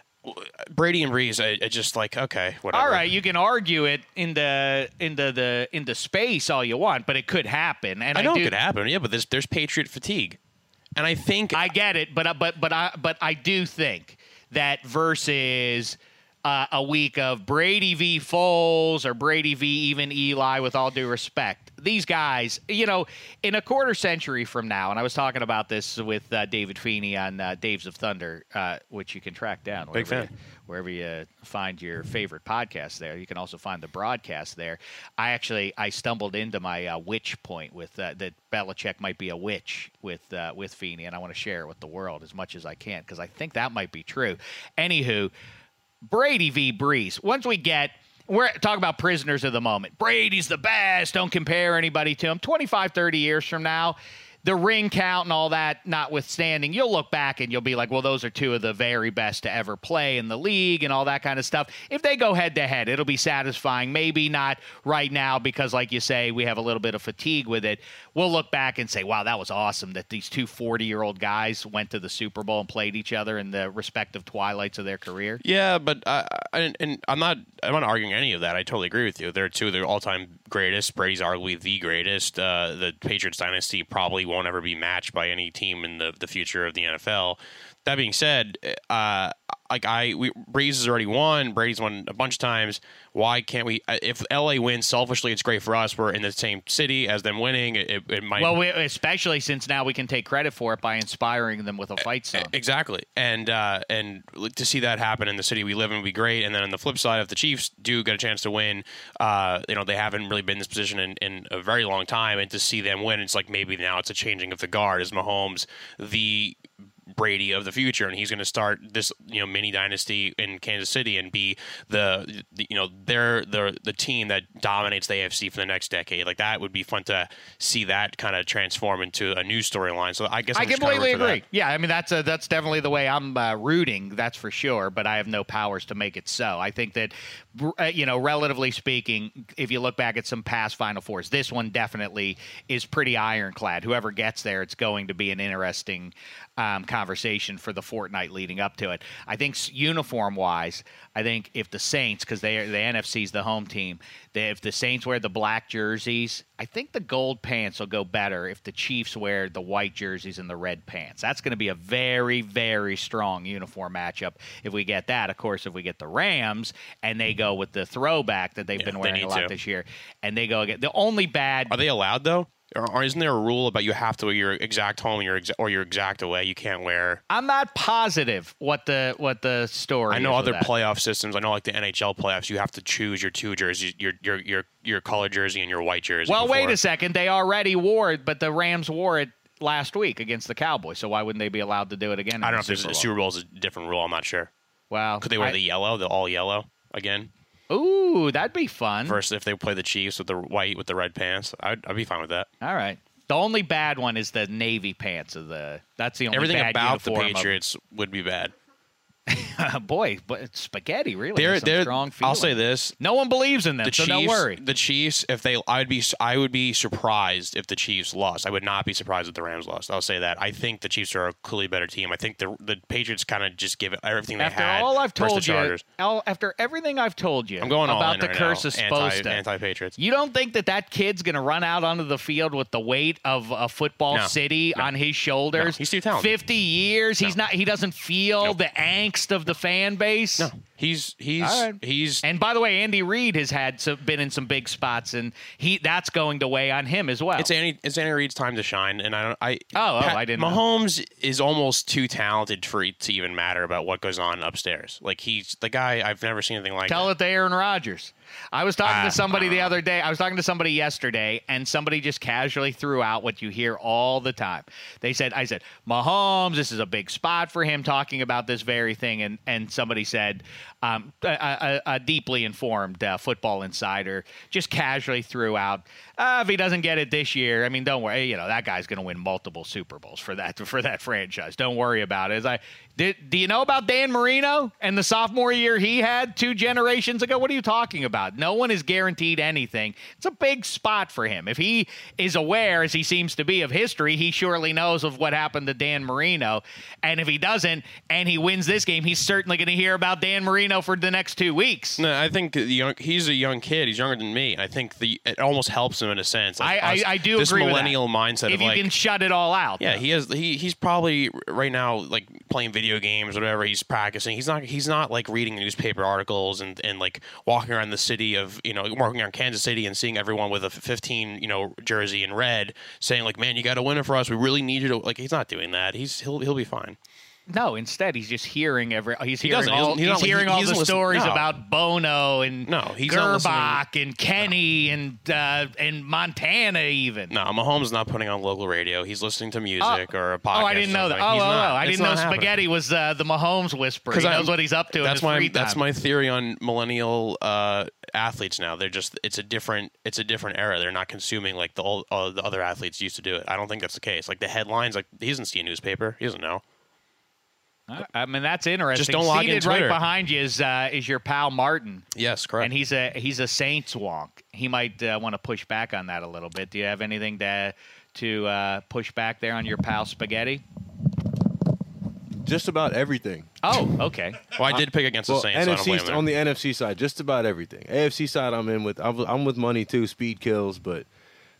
Brady and Breeze, I, I just like okay, whatever. all right, you can argue it into into the into space all you want, but it could happen. And I I, know do, it could happen. Yeah, but there's there's Patriot fatigue, and I think I get it, but uh, but but I but I do think that versus uh, a week of Brady v. Foles or Brady v. even Eli, with all due respect, these guys, you know, in a quarter century from now, and I was talking about this with uh, David Feeney on uh, Daves of Thunder, uh, which you can track down. Big wherever fan. You, wherever you find your favorite podcast there. You can also find the broadcast there. I actually, I stumbled into my uh, witch point with uh, that Belichick might be a witch with uh, with Feeney, and I want to share it with the world as much as I can because I think that might be true. Anywho, Brady v. Breeze. Once we get, we're talking about prisoners of the moment. Brady's the best. Don't compare anybody to him. twenty-five, thirty years from now, the ring count and all that notwithstanding, you'll look back and you'll be like, well, those are two of the very best to ever play in the league and all that kind of stuff. If they go head-to-head, it'll be satisfying. Maybe not right now because, like you say, we have a little bit of fatigue with it. We'll look back and say, wow, that was awesome that these two forty-year-old guys went to the Super Bowl and played each other in the respective twilights of their career. Yeah, but I, I, and I'm not I'm not arguing any of that. I totally agree with you. They're two of the all-time greatest. Brady's arguably the greatest. Uh, the Patriots dynasty probably won't ever be matched by any team in the, the future of the N F L. that being said, uh, like I, we, Breeze has already won. Brady's won a bunch of times. Why can't we? If L A wins, selfishly, it's great for us. We're in the same city as them winning. It, it might. Well, we, especially since now we can take credit for it by inspiring them with a fight song. Exactly, and uh, and to see that happen in the city we live in would be great. And then on the flip side, if the Chiefs do get a chance to win, uh, you know they haven't really been in this position in, in a very long time, and to see them win, it's like maybe now it's a changing of the guard. Is Mahomes the Brady of the future, and he's going to start this you know mini dynasty in Kansas City and be the, the you know they're the the team that dominates the A F C for the next decade. Like that would be fun to see that kind of transform into a new storyline. So I guess I'm I just completely kinda root for agree. that. Yeah, I mean that's a, that's definitely the way I'm uh, rooting. That's for sure. But I have no powers to make it so. I think that uh, you know, relatively speaking, if you look back at some past Final Fours, this one definitely is pretty ironclad. Whoever gets there, it's going to be an interesting um, conversation for the fortnight leading up to it. I think uniform-wise, I think if the Saints, because they are, the N F C's the home team, they, if the Saints wear the black jerseys, I think the gold pants will go better if the Chiefs wear the white jerseys and the red pants. That's going to be a very, very strong uniform matchup if we get that. Of course, if we get the Rams and they go with the throwback that they've Yeah, been they wearing need a lot to. this year, and they go again. The only bad Are they allowed though? Or, or isn't there a rule about you have to wear your exact home your exa- or your exact away? You can't wear. I'm not positive what the what the story I know is other with that. playoff systems. I know like the N H L playoffs. You have to choose your two jerseys, your your your your color jersey and your white jersey. Well, wait before. a second. They already wore it, but the Rams wore it last week against the Cowboys. So why wouldn't they be allowed to do it again? I in don't know the if there's Super a Bowl? Super Bowl is a different rule. I'm not sure. Well, Could they wear I- the yellow, the all yellow again? Ooh, that'd be fun. Versus if they play the Chiefs with the white with the red pants, I'd, I'd be fine with that. All right. The only bad one is the navy pants of the. That's the only Everything bad about the uniform of- Patriots would be bad. Boy, but spaghetti really They're, has some they're, strong I'll feeling. say this: No one believes in them, the so Chiefs, don't worry. the Chiefs, if they, I'd be, I would be surprised if the Chiefs lost. I would not be surprised if the Rams lost. I'll say that. I think the Chiefs are a clearly better team. I think the the Patriots kind of just give it everything they After had. all I've versus told the you, Chargers. all, after everything I've told you I'm going all about in the right curse now. of Anti, Sposta, anti-Patriots. you don't think that that kid's going to run out onto the field with the weight of a football No. city No. on his shoulders? No. He's too talented. Fifty years, he's No. not. He doesn't feel Nope. the angst of the fan base. No, he's he's All right. he's And by the way, Andy Reid has had some, been in some big spots, and he that's going to weigh on him as well. It's Andy. It's Andy Reid's time to shine, and I don't. I Oh, oh, Pat- I didn't know. Mahomes is almost too talented for it to even matter about what goes on upstairs. Like he's the guy. I've never seen anything like. Tell that. it to Aaron Rodgers. I was talking Ah, to somebody the other day. I was talking to somebody yesterday, and somebody just casually threw out what you hear all the time. They said, I said, Mahomes, this is a big spot for him, talking about this very thing. And, and somebody said, um, a, a, a deeply informed uh, football insider just casually threw out, uh, if he doesn't get it this year, I mean, don't worry. You know, that guy's going to win multiple Super Bowls for that for that franchise. Don't worry about it. As I, did, do you know about Dan Marino and the sophomore year he had two generations ago? What are you talking about? No one is guaranteed anything. It's a big spot for him. If he is aware, as he seems to be, of history, he surely knows of what happened to Dan Marino. And if he doesn't, and he wins this game, he's certainly going to hear about Dan Marino for the next two weeks. No, I think the young, he's a young kid. He's younger than me. I think the it almost helps him in a sense. Like I, I, us- I do this agree with that. millennial mindset If of you like, can shut it all out. yeah, though. he has. He he's probably right now like playing video games or whatever. He's practicing. He's not. He's not like reading newspaper articles and, and like walking around the city of you know walking around Kansas City and seeing everyone with a fifteen you know jersey in red saying like, man, you got to win it for us. We really need you to like. He's not doing that. He's he'll he'll be fine. No, instead he's just hearing every. He's hearing doesn't. He all. doesn't- he's He's, not like- hearing he- all he the doesn't listen- stories no. about Bono and No, he's not Gerbach and Kenny and uh, and Montana even. No, Mahomes is not putting on local radio. He's listening to music or a podcast. Oh, I didn't know that. or Oh, something. oh, He's oh, not. I It's didn't know not happening. Spaghetti was uh, the Mahomes whisperer. He I- knows what he's up to. That's in his my free that's time. my theory on millennial uh, athletes now. They're just it's a different it's a different era. They're not consuming like the old, uh, the other athletes used to do it. I don't think that's the case. Like the headlines, like he doesn't see a newspaper. He doesn't know. I mean, that's interesting. Just don't log in Seated right Twitter. behind you is uh, is your pal Martin, Yes, correct. and he's a he's a Saints wonk. He might uh, want to push back on that a little bit. Do you have anything to to uh, push back there on your pal Spaghetti? Just about everything. Oh, okay. well, I did pick against Well, the Saints, so I don't N F C blame them. on the N F C side, just about everything. A F C side, I'm in with. I'm, I'm with money too. Speed kills, but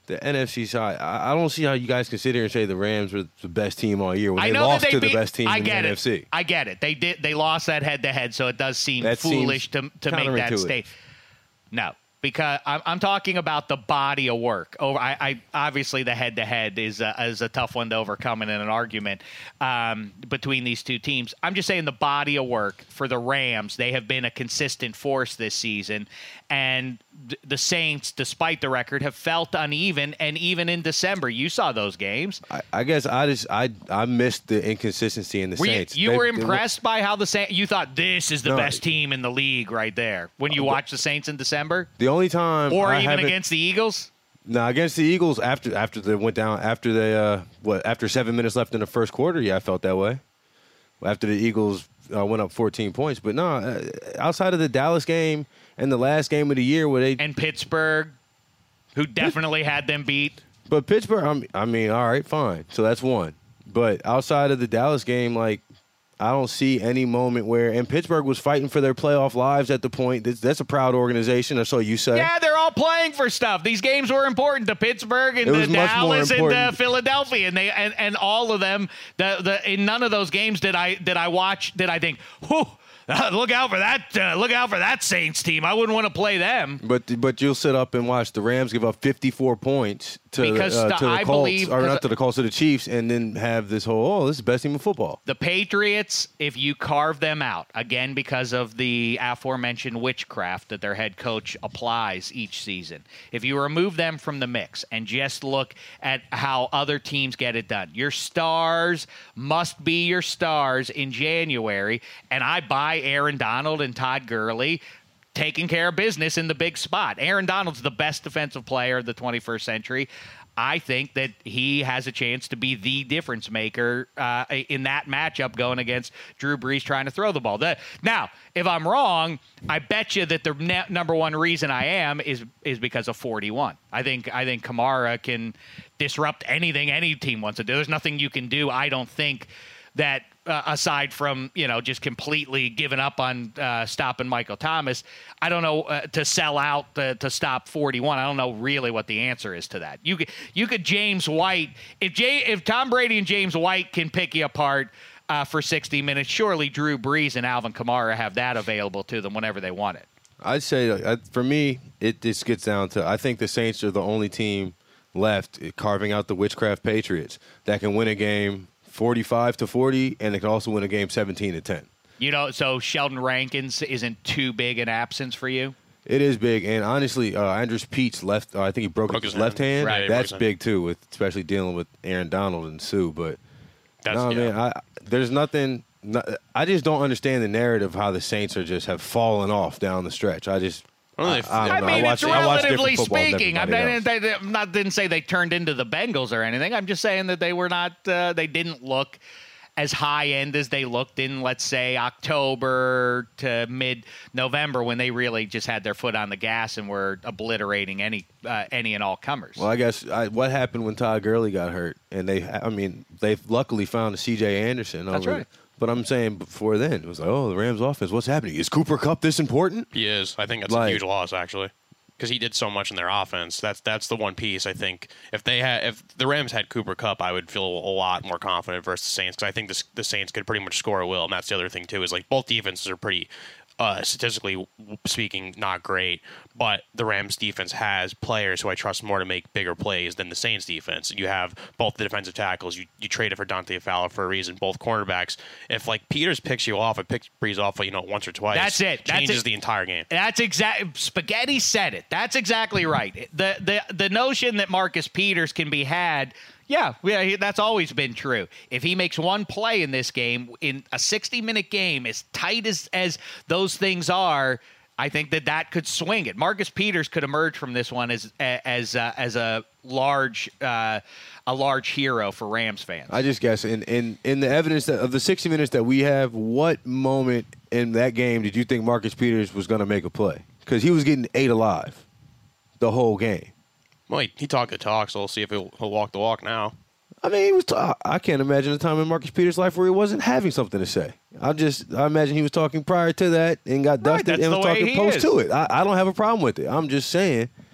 The N F C side, I, I don't see how you guys can sit here and say the Rams were the best team all year when I they know lost that they to beat, the best team I in get the it. N F C. I get it. They did. They lost that head to head, so it does seem That foolish to seems to make that counterintuitive. state. No, because I'm, I'm talking about the body of work. Over, I, I obviously the head to head is a, is a tough one to overcome in an argument um, between these two teams. I'm just saying the body of work for the Rams. They have been a consistent force this season, and th- the Saints, despite the record, have felt uneven. And even in December, you saw those games. I, I guess I just I I missed the inconsistency in the Were you, Saints. you They- were they impressed by how the Saints. You thought this is the No. best team in the league right there when you watched the Saints in December, The only time or I even haven't- against the Eagles. No, against the Eagles after after they went down after they uh what after seven minutes left in the first quarter. Yeah, I felt that way. After the Eagles uh, went up fourteen points, but no, uh, outside of the Dallas game and the last game of the year where they And Pittsburgh, who definitely had them beat. But Pittsburgh, I'm, I mean, all right, fine. So that's one. But outside of the Dallas game, like, I don't see any moment where, and Pittsburgh was fighting for their playoff lives at the point. That's, that's a proud organization, or so you say. Yeah, they're all playing for stuff. These games were important to Pittsburgh and It to was much more Dallas and to important. Philadelphia, and they and, and all of them. The the in none of those games did I did I watch did I think, whew, look out for that uh, look out for that Saints team. I wouldn't want to play them. But but you'll sit up and watch the Rams give up fifty-four points to, Because uh, the- to the I Colts, believe- or not to the Colts, to the Chiefs, and then have this whole, oh, this is the best team in football. The Patriots, if you carve them out, again, because of the aforementioned witchcraft that their head coach applies each season, if you remove them from the mix and just look at how other teams get it done, your stars must be your stars in January. And I buy Aaron Donald and Todd Gurley taking care of business in the big spot. Aaron Donald's the best defensive player of the twenty-first century. I think that he has a chance to be the difference maker uh, in that matchup going against Drew Brees trying to throw the ball. The, now, if I'm wrong, I bet you that the ne- number one reason I am is is because of forty-one. I think I think Kamara can disrupt anything any team wants to do. There's nothing you can do, I don't think, that uh, aside from, you know, just completely giving up on uh, stopping Michael Thomas, I don't know, uh, to sell out to, to stop forty-one. I don't know really what the answer is to that. You could, you could James White, if Jay, if Tom Brady and James White can pick you apart uh, for sixty minutes, surely Drew Brees and Alvin Kamara have that available to them whenever they want it. I'd say, uh, for me, it just gets down to, I think the Saints are the only team left carving out the witchcraft Patriots that can win a game forty-five to forty, and they can also win a game seventeen to ten. You know, so Sheldon Rankins isn't too big an absence for you? It is big, and honestly, uh, Andrews Pete's left. Uh, I think he broke, Broke his his left hand. hand. Right, That's broke his big too, with especially dealing with Aaron Donald and Sue. But That's, no, yeah. man, I, there's nothing. No, I just don't understand the narrative how the Saints are just have fallen off down the stretch. I just. Well, I, they- I, don't I know. mean, watch, it's I watch different relatively football than speaking. I'm everybody not, else. they, I'm not didn't say they turned into the Bengals or anything. I'm just saying that they were not. Uh, they didn't look as high end as they looked in, let's say, October to mid November, when they really just had their foot on the gas and were obliterating any uh, any and all comers. Well, I guess I, what happened when Todd Gurley got hurt, and they, I mean, they've luckily found a C J Anderson. That's over- right. But I'm saying before then, it was like, oh, the Rams offense, what's happening? Is Cooper Kupp this important? He is. I think that's Like- a huge loss, actually, because he did so much in their offense. That's that's the one piece I think. If they had, if the Rams had Cooper Kupp, I would feel a lot more confident versus the Saints, because I think this, the Saints could pretty much score at will. And that's the other thing too, is like both defenses are pretty, uh, statistically speaking, not great. But the Rams defense has players who I trust more to make bigger plays than the Saints defense. You have both the defensive tackles. You you traded for Dante Fowler for a reason. Both cornerbacks. If like Peters picks you off, it picks Brees off, you know, once or twice. That's it. That's Changes it. the entire game. That's exact. Spaghetti said it. That's exactly right. The the the notion that Marcus Peters can be had. Yeah, yeah, that's always been true. If he makes one play in this game, in a sixty-minute game, as tight as as those things are, I think that that could swing it. Marcus Peters could emerge from this one as as uh, as a large uh, a large hero for Rams fans. I just guess in, in, in the evidence that, of the sixty minutes that we have, what moment in that game did you think Marcus Peters was going to make a play? Because he was getting ate alive the whole game. Well, he, he talked the talk, so we'll see if he'll, he'll walk the walk now. I mean, he was. T- I can't imagine a time in Marcus Peters' life where he wasn't having something to say. I just, I imagine he was talking prior to that and got Right, dusted that's and the was way talking he post is. to it. I, I don't have a problem with it. I'm just saying,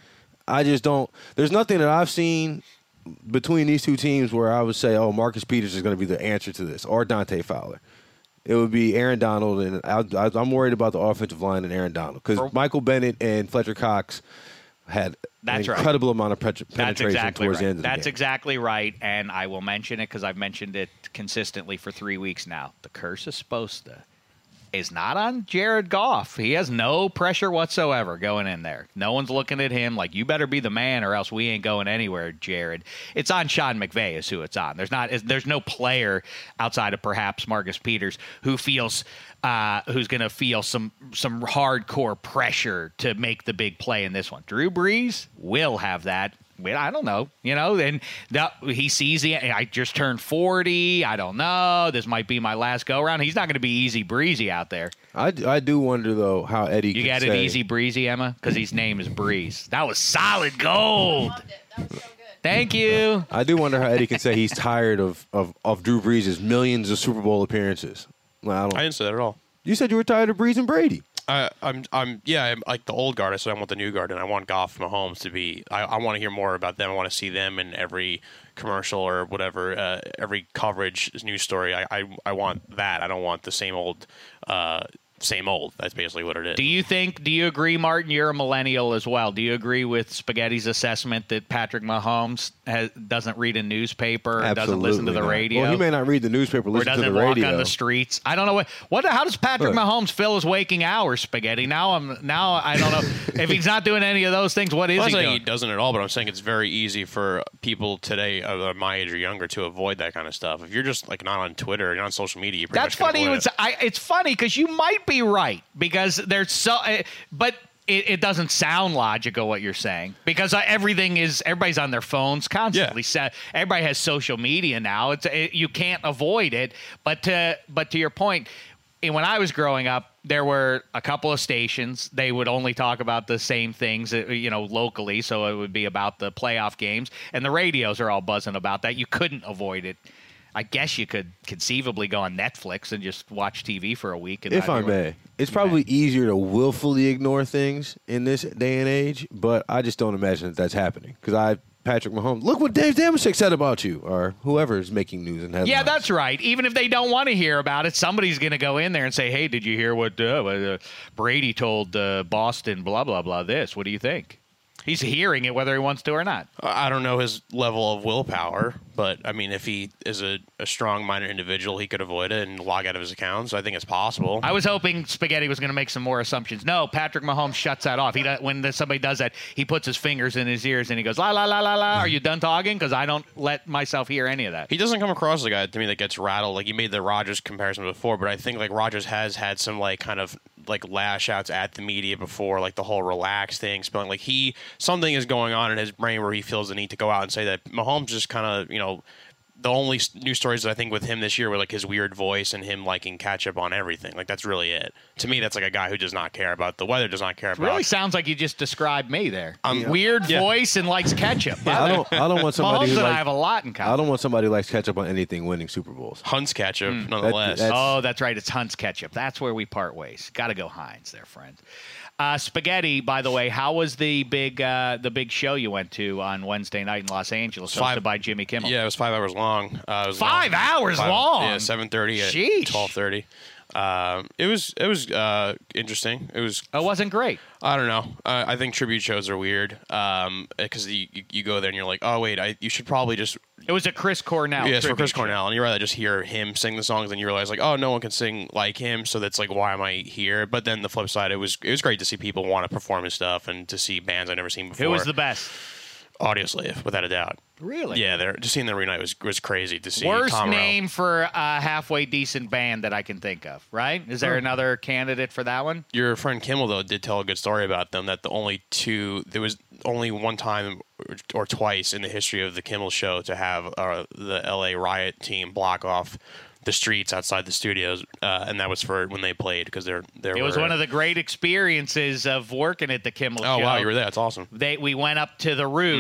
I just don't. There's nothing that I've seen between these two teams where I would say, oh, Marcus Peters is going to be the answer to this, or Dante Fowler. It would be Aaron Donald, and I, I, I'm worried about the offensive line and Aaron Donald because Michael Bennett and Fletcher Cox had That's an incredible right. amount of pre- penetration That's exactly towards right. the end of That's the game. exactly right, and I will mention it because I've mentioned it consistently for three weeks now. The curse of Sposta is not on Jared Goff. He has no pressure whatsoever going in there. No one's looking at him like, you better be the man or else we ain't going anywhere, Jared. It's on Sean McVay is who it's on. There's not. There's no player outside of perhaps Marcus Peters who feels uh, who's going to feel some some hardcore pressure to make the big play in this one. Drew Brees will have that. I don't know, you know, and that, he sees the, I just turned forty. I don't know. This might be my last go around. He's not going to be easy breezy out there. I, I do wonder, though, how Eddie You could got say, it easy breezy, Emma? Because his name is Breeze. That was solid gold. That was so good. Thank you. I do wonder how Eddie can say he's tired of, of, of Drew Brees' millions of Super Bowl appearances. Well, I don't, I didn't say that at all. you said you were tired of Brees and Brady. I, I'm, I'm, yeah, I'm like the old guard. I said I want the new guard, and I want Goff, Mahomes to be. I, I want to hear more about them. I want to see them in every commercial or whatever, uh, every coverage, news story. I, I, I want that. I don't want the same old, uh, same old. That's basically what it is. Do you think, do you agree, Martin, you're a millennial as well. Do you agree with Spaghetti's assessment that Patrick Mahomes has, doesn't read a newspaper and doesn't listen to the not. radio? Well, he may not read the newspaper, or listen to doesn't the walk radio. on the streets. I don't know what. What? How does Patrick Look. Mahomes fill his waking hours, Spaghetti? Now I'm. Now I don't know if he's not doing any of those things. What is I'm not he saying doing? he doesn't at all, but I'm saying it's very easy for people today of my age or younger to avoid that kind of stuff. If you're just like not on Twitter, you're on social media. You pretty That's much can funny. avoid It's, it. I, it's funny because you might be right because there's so, uh, but it, it doesn't sound logical what you're saying because uh, everything is everybody's on their phones constantly. So everybody has social media now. It's it, you can't avoid it. But to but to your point, and when I was growing up, there were a couple of stations. They would only talk about the same things, uh, you know, locally. So it would be about the playoff games, and the radios are all buzzing about that. You couldn't avoid it. I guess you could conceivably go on Netflix and just watch T V for a week. And If not I hear may, what- it's probably easier to willfully ignore things in this day and age, but I just don't imagine that that's happening. Because I, Patrick Mahomes, look what Dave Damashek said about you, or whoever is making news and headlines. Yeah, that's right. Even if they don't want to hear about it, somebody's going to go in there and say, hey, did you hear what uh, what, uh, Brady told uh, Boston, blah, blah, blah, this? What do you think? He's hearing it whether he wants to or not. I don't know his level of willpower, but I mean, if he is a, a strong-minded individual, he could avoid it and log out of his account. So I think it's possible. I was hoping Spaghetti was going to make some more assumptions. No, Patrick Mahomes shuts that off. He does, when somebody does that, he puts his fingers in his ears and he goes, la, la, la, la, la. Are you done talking? Because I don't let myself hear any of that. He doesn't come across as a guy to me that gets rattled. Like, you made the Rodgers comparison before, but I think like Rodgers has had some like kind of like lash outs at the media before, like the whole relax thing, spelling like he something is going on in his brain where he feels the need to go out and say that. Mahomes just kind of, you know, the only s- news stories that I think with him this year were like his weird voice and him liking catch up on everything. Like, that's really it. To me, that's like a guy who does not care about the weather, does not care about. Really sounds like you just described me there. Um, Weird yeah. voice and likes ketchup. I don't. I don't want somebody. Mahomes Who and I likes, have a lot in common. I don't want somebody who likes ketchup on anything winning Super Bowls. Hunt's ketchup, Hmm. nonetheless. That- that's- Oh, that's right. It's Hunt's ketchup. That's where we part ways. Got to go Heinz there, friend. Uh, Spaghetti, by the way, how was the big uh, the big show you went to on Wednesday night in Los Angeles, hosted Five- by Jimmy Kimmel? Yeah, it was five hours long. Uh, it was Five long. hours long? Yeah, seven thirty at Sheesh. twelve thirty. Um, it was it was uh, interesting. It was It wasn't great. I don't know. Uh, I think tribute shows are weird because you, you you go there and you're like, oh wait, I you should probably just It was a Chris Cornell. yeah, it's for tribute Chris show. Cornell, and you rather just hear him sing the songs, and you realize like, oh, no one can sing like him, so that's like, why am I here? But then the flip side, it was it was great to see people want to perform his stuff and to see bands I've never seen before. Who was the best? Audioslave, without a doubt. Really? Yeah, they're just seeing them reunite was was crazy to see. Worst Tom Morello. name for a halfway decent band that I can think of, right? Is there another candidate for that one? Your friend Kimmel, though, did tell a good story about them, that the only two, there was only one time or twice in the history of the Kimmel show to have uh, the L A Riot team block off the streets outside the studios, uh, and that was for when they played, because they're, they're It was one of the great experiences of working at the Kimmel Oh, show. wow, you were there. That's awesome. They we went up to the roof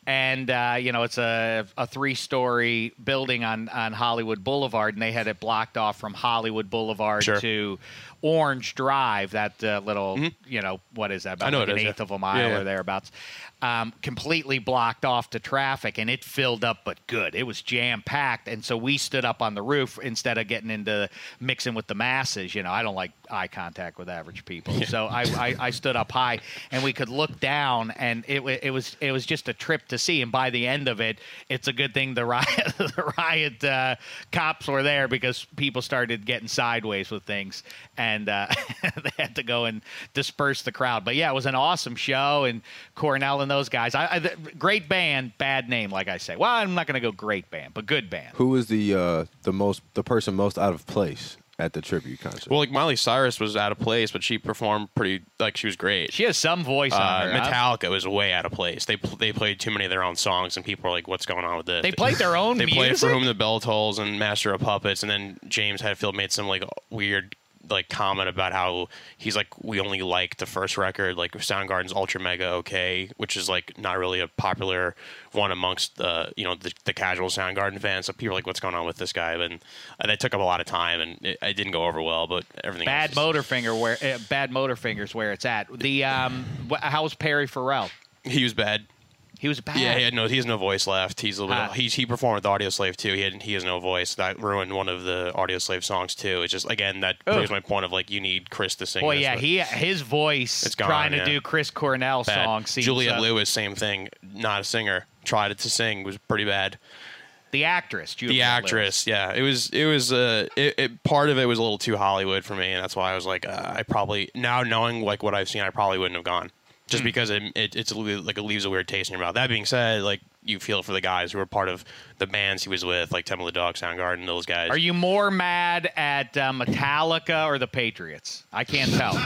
and uh, you know it's a, a three-story building on, on Hollywood Boulevard, and they had it blocked off from Hollywood Boulevard Sure. to Orange Drive, that uh, little, Mm-hmm. you know, what is that, about I know like it an is, eighth yeah. of a mile Yeah, yeah. or thereabouts, um, completely blocked off to traffic, and it filled up, but good. It was jam-packed, and so we stood up on the roof instead of getting into mixing with the masses. You know, I don't like eye contact with average people, so I, I, I stood up high, and we could look down, and it, wa- it was it was just a trip to see, and by the end of it, it's a good thing the riot, the riot uh, cops were there, because people started getting sideways with things, and uh, they had to go and disperse the crowd. But yeah, it was an awesome show, and Cornell and those guys. I, I, the, great band, bad name, like I say. Well, I'm not going to go great band, but good band. Who was the uh, the most the person most out of place at the tribute concert? Well, like Miley Cyrus was out of place, but she performed pretty, like she was great. She has some voice uh, on her. huh? Metallica was way out of place. They pl- they played too many of their own songs, and people were like, "What's going on with this?" They played their own They music? played For Whom the Bell Tolls and Master of Puppets, and then James Hetfield made some like weird like comment about how he's like, we only like the first record, like Soundgarden's Ultra Mega OK, which is like not really a popular one amongst the you know the, the casual Soundgarden fans. So people are like, what's going on with this guy? And uh, that took up a lot of time, and it, it didn't go over well. But everything Bad else Motorfinger, where uh, Bad Motorfinger's where it's at. The um, wh- how was Perry Farrell? is, he was bad. He was bad. Yeah, he had no. He has no voice left. He's a little. Ah. Bit, he's he performed with Audioslave too. He had, he has no voice. That ruined one of the Audioslave songs too. It's just again that Ugh. proves my point of like you need Chris to sing. Boy, this, yeah, but he his voice It's gone, trying to yeah. do Chris Cornell bad. songs. seems, Juliette uh, Lewis, same thing. Not a singer. Tried it to sing. Was pretty bad. The actress, Juliette The actress, yeah, it was. It was. Uh, it, it part of it was a little too Hollywood for me, and that's why I was like, uh, I probably now knowing like what I've seen, I probably wouldn't have gone. Just Hmm. because it, it it's a, li- like it leaves a weird taste in your mouth. That being said, like you feel for the guys who were part of the bands he was with, like Temple of the Dog, Soundgarden, those guys. Are you more mad at uh, Metallica or the Patriots? I can't tell.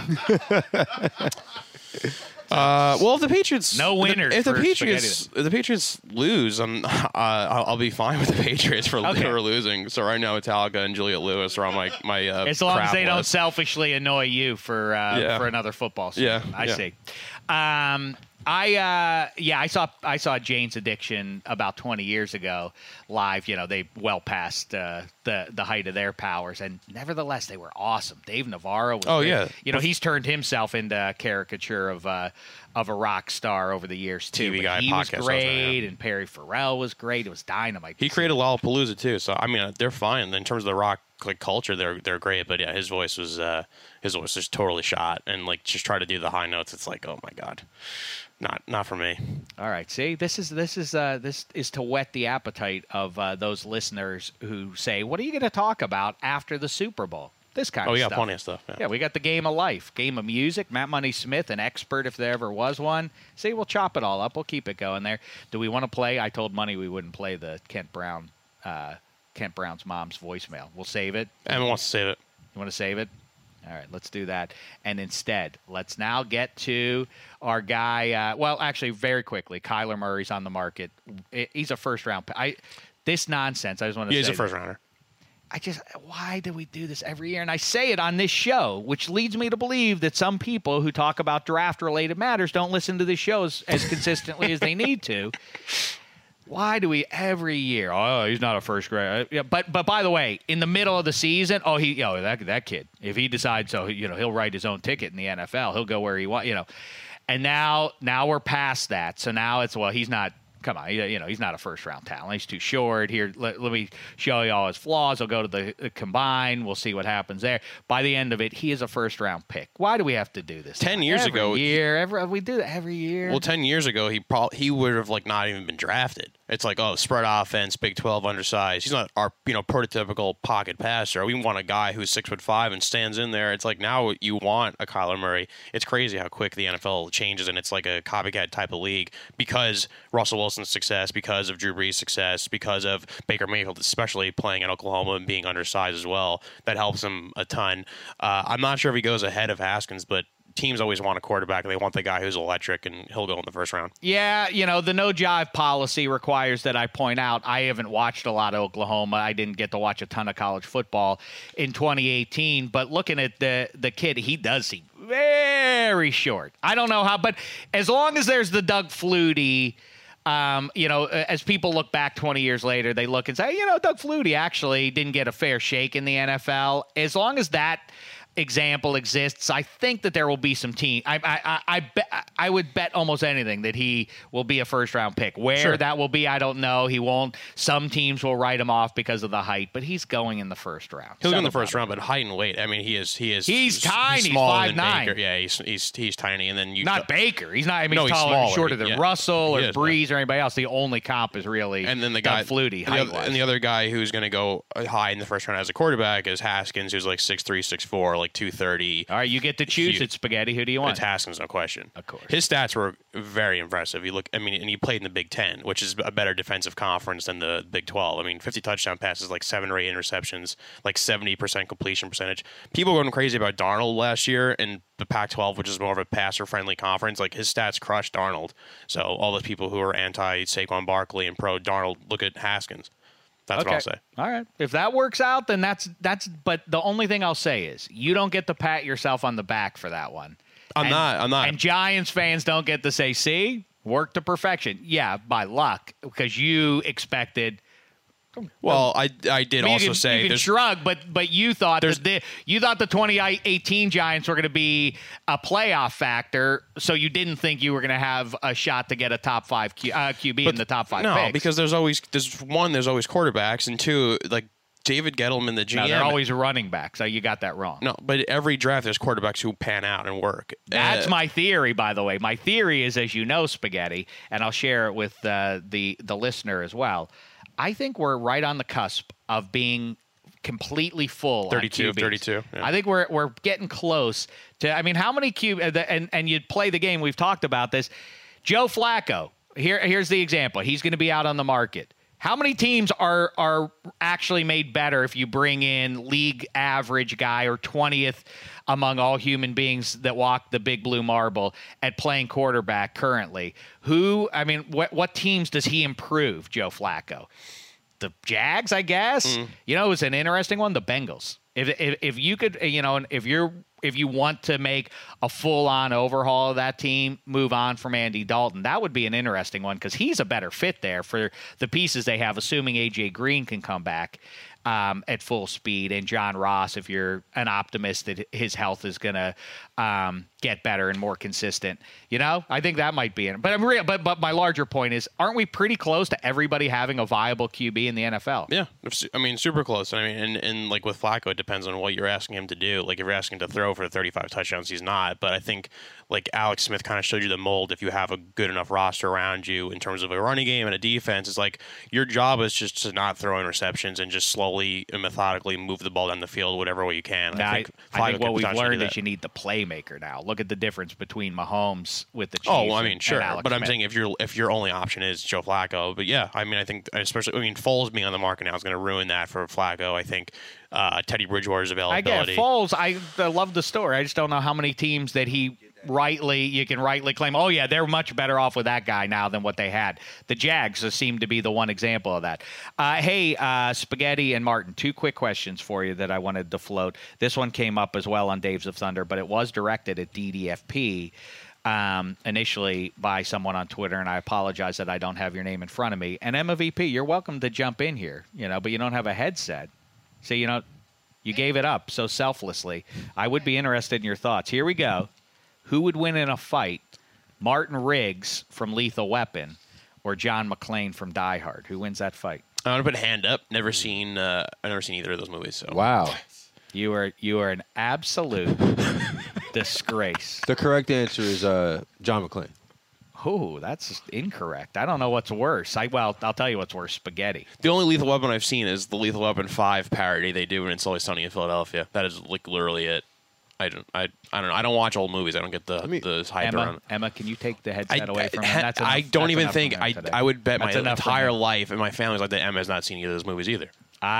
Uh, well, if the Patriots, No winners If the for Patriots, if the Patriots lose, I'm, uh, I'll, I'll be fine with the Patriots for, Okay. for losing. So right now, Metallica and Juliette Lewis are on my my. Uh, As long as crap they don't list. selfishly annoy you for uh, Yeah. for another football season. Yeah, I yeah. see. Um, I uh, yeah, I saw I saw Jane's Addiction about twenty years ago live. You know, they well past uh, the the height of their powers, and nevertheless, they were awesome. Dave Navarro was. Oh, great. yeah. You know, he's turned himself into a caricature of uh, of a rock star over the years too. T V But guy, he was podcast host, great, yeah. and Perry Farrell was great. It was dynamite. He created Lollapalooza too, so I mean they're fine in terms of the rock like culture. They're they're great, but yeah, his voice was uh, his voice was totally shot, and like just try to do the high notes. It's like, oh my god, not not for me. All right. See, this is this is uh, this is to whet the appetite of uh, those listeners who say, "What are you going to talk about after the Super Bowl?" This kind Oh of yeah, stuff. plenty of stuff. Yeah. Yeah, we got the game of life, game of music. Matt Money Smith, an expert if there ever was one. See, we'll chop it all up. We'll keep it going there. Do we want to play? I told Money we wouldn't play the Kent Brown, uh, Kent Brown's mom's voicemail. We'll save it. Emma wants to save it. You want to save it? All right, let's do that. And instead, let's now get to our guy. Uh, well, actually, very quickly, Kyler Murray's on the market. I- He's a first round. p- I this nonsense. I just want to Yeah, say he's a first rounder. I just, why do we do this every year? And I say it on this show, which leads me to believe that some people who talk about draft related matters don't listen to this show as, as consistently as they need to. Why do we every year? Oh, he's not a first grade. Yeah, but but by the way, in the middle of the season, oh he, oh that that kid, if he decides so, you know, he'll write his own ticket in the N F L. He'll go where he wants, you know. And now now we're past that. So now it's well, he's not. Come on, you know, he's not a first-round talent. He's too short. Here, let, let me show you all his flaws. He'll go to the, the combine. We'll see what happens there. By the end of it, he is a first-round pick. Why do we have to do this? Ten years every ago, year, every we do that every year. Well, ten years ago, he probably he would have like not even been drafted. It's like, oh, spread offense, Big twelve, undersized. He's not our you know prototypical pocket passer. We want a guy who's six foot five and stands in there. It's like now you want a Kyler Murray. It's crazy how quick the N F L changes, and it's like a copycat type of league because Russell Wilson's success, because of Drew Brees' success, because of Baker Mayfield, especially playing at Oklahoma and being undersized as well. That helps him a ton. Uh, I'm not sure if he goes ahead of Haskins, but teams always want a quarterback, and they want the guy who's electric, and he'll go in the first round. Yeah, you know, the no jive policy requires that I point out I haven't watched a lot of Oklahoma. I didn't get to watch a ton of college football in twenty eighteen, but looking at the the kid, he does seem very short. I don't know how, but as long as there's the Doug Flutie um, you know, as people look back twenty years later, they look and say, you know, Doug Flutie actually didn't get a fair shake in the N F L. As long as that example exists, I think that there will be some team. I I I, I, bet, I would bet almost anything that he will be a first round pick. Where Sure. that will be, I don't know. He won't. Some teams will write him off because of the height, but he's going in the first round. He'll go in the Settle first down. round, but height and weight. I mean, he is he is He's s- tiny. He's smaller five than nine. Baker. Yeah, he's he's he's tiny, and then you Not Baker. He's not. I mean, No, he's he's taller, and smaller. shorter than Yeah. Russell He or is, Breeze or anybody else. The only comp is really And then the guy, Doug Flutie, and the, other, height-wise. and the other guy who's going to go high in the first round as a quarterback is Haskins, who's like six three, six four, like two thirty. All right, you get to choose Huge. it, Spaghetti. Who do you want? It's Haskins, no question. Of course. His stats were very impressive. You look, I mean, and he played in the Big Ten, which is a better defensive conference than the Big twelve. I mean, fifty touchdown passes, like seven or eight interceptions, like seventy percent completion percentage. People were going crazy about Darnold last year in the Pac twelve, which is more of a passer-friendly conference. Like, his stats crushed Darnold. So all those people who are anti-Saquon Barkley and pro-Darnold, look at Haskins. That's what I'll say. All right. If that works out, then that's that's. But the only thing I'll say is you don't get to pat yourself on the back for that one. I'm And- not. I'm not. And Giants fans don't get to say, "See, work to perfection." Yeah, by luck, because you expected. Well, I I did I mean, also you can, say you can there's shrug, but but you thought there's- that the, you thought the twenty eighteen Giants were going to be a playoff factor, so you didn't think you were going to have a shot to get a top five Q, uh, Q B in the top five. No, picks. because there's always there's one there's always quarterbacks, and two, like David Gettleman, the G M. no, they're always running backs. So you got that wrong. No, but every draft there's quarterbacks who pan out and work. That's Uh, my theory, by the way. My theory is, as you know, Spaghetti, and I'll share it with uh, the the listener as well. I think we're right on the cusp of being completely full. on thirty-two, Q Bs. thirty-two, yeah. I think we're we're getting close to. I mean, how many Q uh, the- and and you play the game. We've talked about this. Joe Flacco. Here here's the example. He's going to be out on the market. How many teams are are actually made better if you bring in league average guy or twentieth among all human beings that walk the big blue marble at playing quarterback currently? Who, I mean, what what teams does he improve, Joe Flacco? The Jags, I guess. Mm. You know, it's an interesting one. The Bengals. If, if if you could, you know, if you're if you want to make a full-on overhaul of that team, move on from Andy Dalton, that would be an interesting one because he's a better fit there for the pieces they have, assuming A J Green can come back um, at full speed, and John Ross, if you're an optimist that his health is going to um, get better and more consistent. You know, I think that might be it. But I'm real. But but my larger point is, aren't we pretty close to everybody having a viable Q B in the N F L? Yeah, I mean, super close. I mean, and, and like with Flacco, it depends on what you're asking him to do. Like, if you're asking him to throw for thirty-five touchdowns, he's not. But I think, like, Alex Smith kind of showed you the mold. If you have a good enough roster around you in terms of a running game and a defense, it's like your job is just to not throw interceptions and just slowly and methodically move the ball down the field whatever way you can. Now, I I, think, I Flacco think could what we've potentially do learned that. is you need the playmaker now. Look at the difference between Mahomes with the Chiefs. Oh, well, I mean, and- sure, and Alex but I'm Smith. saying if your if your only option is Joe Flacco, but yeah, I mean, I think especially, I mean, Foles being on the market now is going to ruin that for Flacco. I think uh, Teddy Bridgewater's I availability. get Foles. I, I love the story. I just don't know how many teams that he rightly you can rightly claim. Oh yeah, they're much better off with that guy now than what they had. The Jags seem to be the one example of that. Uh, hey, uh, Spaghetti and Martin, two quick questions for you that I wanted to float. This one came up as well on Daves of Thunder, but it was directed at D D F P. Um, initially by someone on Twitter, and I apologize that I don't have your name in front of me. And Emma V P, you're welcome to jump in here, you know, but you don't have a headset. So, you know, you gave it up so selflessly. I would be interested in your thoughts. Here we go. Who would win in a fight? Martin Riggs from Lethal Weapon or John McClane from Die Hard? Who wins that fight? I'm gonna put hand up. Never seen. Uh, I've never seen either of those movies. So Wow. You are you are an absolute disgrace. The correct answer is uh, John McClane. Oh, that's incorrect. I don't know what's worse. I well, I'll tell you what's worse: spaghetti. The only Lethal Weapon I've seen is the Lethal Weapon five parody they do, and It's Always Sunny in Philadelphia. That is like literally it. I don't. I. I don't know. I don't watch old movies. I don't get the mean, the hype Emma, around. Emma, can you take the I, headset away from me? I, That's I enough- don't that's even enough think from I. him today. I would bet That's my enough from entire him. life and my family's like that Emma has not seen either of those movies either.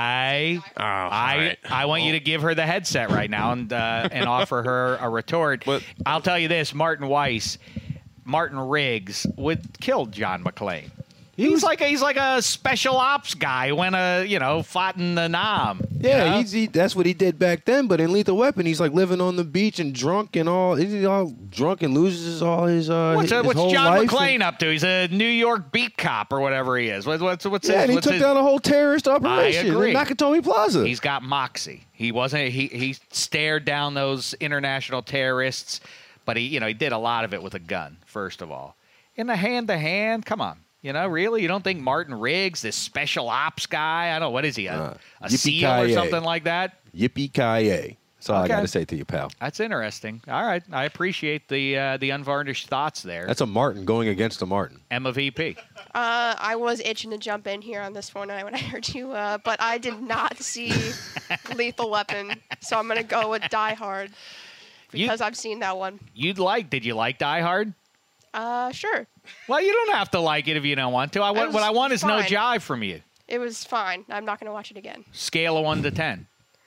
I Oh, I all right. I want you to give her the headset right now and uh, and offer her a retort. What- I'll tell you this: Martin Weiss, Martin Riggs would kill John McClane. He's like a, he's like a special ops guy when a you know fought in the Nam. Yeah, know? he's, he, that's what he did back then. But in Lethal Weapon, he's like living on the beach and drunk and all. He's all drunk and loses all his uh, What's, his, uh, what's whole John life. McClane and, up to? He's a New York beat cop or whatever he is. What, what's what's yeah, his, and he what's took his, down a whole terrorist operation agree. in Nakatomi Plaza. He's got moxie. He wasn't. He he stared down those international terrorists, but he you know he did a lot of it with a gun. First of all, in the hand to hand. Come on. You know, really? You don't think Martin Riggs, this special ops guy, I don't know, what is he, a, Uh, a SEAL or yippee-ki-yay. something like that? Yippee-ki-yay. That's all I Okay. got to say to you, pal. That's interesting. All right. I appreciate the uh, the unvarnished thoughts there. That's a Martin going against a Martin. Emma V P. Uh, I was itching to jump in here on this one when I heard you, uh, but I did not see Lethal Weapon, so I'm gonna go with Die Hard You- because I've seen that one. You'd like, did you like Die Hard? Uh, sure, Well, you don't have to like it if you don't want to. I, want was what I want is no fine. jive from you. it was fine. I'm not gonna watch it again. Scale of one to ten.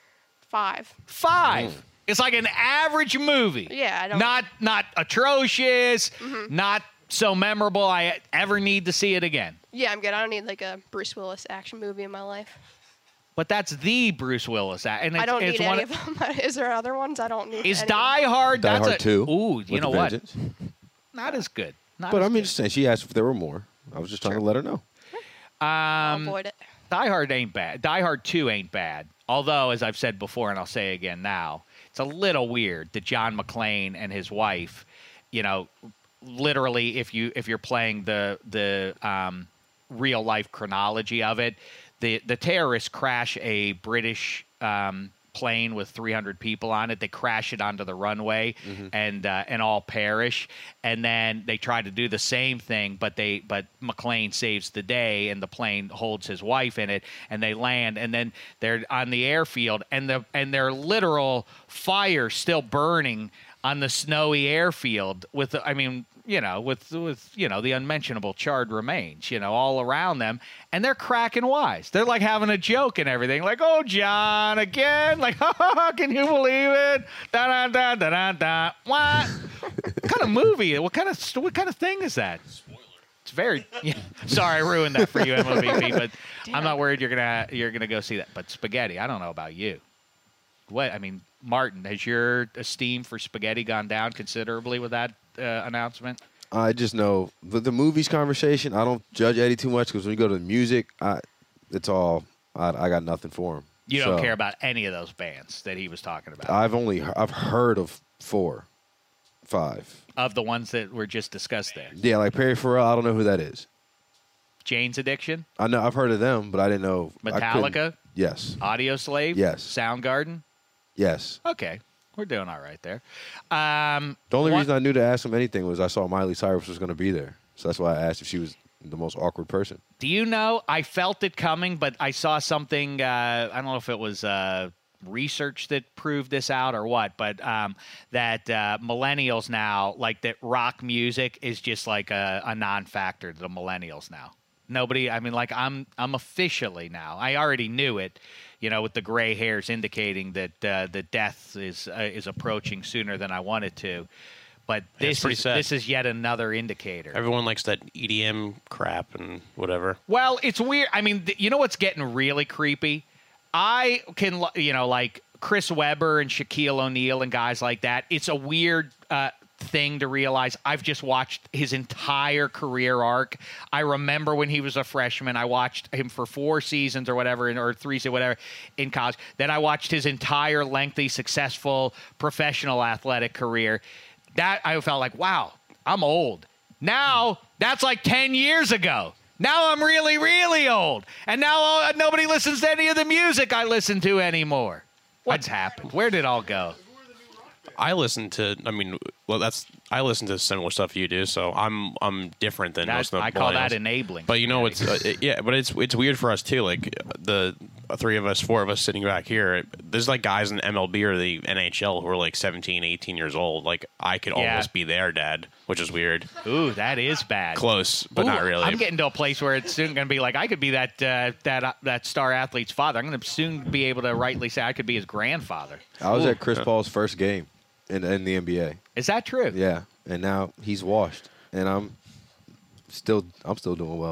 Five. Five. It's like an average movie. Yeah, I don't. Not not atrocious, Mm-hmm. not so memorable I ever need to see it again. Yeah, I'm good. I don't need like a Bruce Willis action movie in my life. But that's the Bruce Willis. act- And it's, I don't it's need one any of them. Is there other ones? I don't need. Is any. Die Hard? Die that's Hard a, two. Ooh, with you know a what? vengeance. Not as good. Not But as I mean, good. just saying, she asked if there were more. I was just trying to let her know. I'll Um, avoid it. Die Hard ain't bad. Die Hard two ain't bad. Although, as I've said before, and I'll say again now, it's a little weird that John McClane and his wife, you know, literally, if you if you're playing the the um, real life chronology of it, the the terrorists crash a British um, plane with three hundred people on it. They crash it onto the runway, and uh, and all perish. And then they try to do the same thing, but they but McClane saves the day, and the plane holds his wife in it, and they land, and then they're on the airfield, and the and their literal fire still burning on the snowy airfield with the, I mean, you know, with with you know the unmentionable charred remains, you know, all around them, and they're cracking wise. They're like having a joke and everything, like, "Oh, John again!" Like, "Can you believe it?" Da da da da da da. What? What kind of movie? What kind of what kind of thing is that? It's very. Yeah, sorry, I ruined that for you, M O V P. But I'm not worried you're gonna you're gonna go see that. But spaghetti, I don't know about you. What I mean, Martin, has your esteem for spaghetti gone down considerably with that uh, announcement? I just know with the movies conversation, I don't judge Eddie too much because when you go to the music, I, it's all I, I got nothing for him. You don't So, care about any of those bands that he was talking about. I've only I've heard of four, five. of the ones that were just discussed there. Yeah, like Perry Farrell. I don't know who that is. Jane's Addiction, I know I've heard of them, but I didn't know. I couldn't- Metallica, Yes. Audio Slave, Yes. Soundgarden. Yes. Okay, we're doing all right there. Um, The only one- reason I knew to ask him anything was I saw Miley Cyrus was going to be there, so that's why I asked if she was the most awkward person. Do you know? I felt it coming, but I saw something. Uh, I don't know if it was uh, research that proved this out or what, but um, that uh, millennials now, like that rock music is just like a, a non-factor to the millennials now. Nobody, I mean, like I'm, I'm officially now. I already knew it, you know, with the gray hairs indicating that uh, the death is uh, is approaching sooner than I wanted to. But Yeah, it's this pretty is sad. this is yet another indicator. Everyone likes that E D M crap and whatever. Well, it's weird. I mean, th- you know what's getting really creepy? I can, li- you know, like Chris Webber and Shaquille O'Neal and guys like that. It's a weird uh, thing to realize. I've just watched his entire career arc. I remember when he was a freshman. I watched him for four seasons or whatever, in- or three seasons, whatever, in college. Then I watched his entire lengthy, successful professional athletic career. That I felt like, wow, I'm old. Now, that's like ten years ago. Now I'm really, really old. And now uh, nobody listens to any of the music I listen to anymore. What's happened? Where did it all go? I listen to. I mean, well, that's. I listen to similar stuff you do, so I'm I'm different than That- most of the I call that millennials. enabling. But you know, it's uh, it- yeah, but it's it's weird for us too. Like the three of us, four of us sitting back here. There's like guys in M L B or the N H L who are like seventeen, eighteen years old. Like I could Yeah. almost be their dad, which is weird. Ooh, that is bad. Close, but Ooh, not really. I'm getting to a place where it's soon going to be like I could be that uh, that uh, that star athlete's father. I'm going to soon be able to rightly say I could be his grandfather. I was Ooh. at Chris Paul's first game in in the N B A. Is that true? Yeah, and now he's washed, and I'm still I'm still doing well though.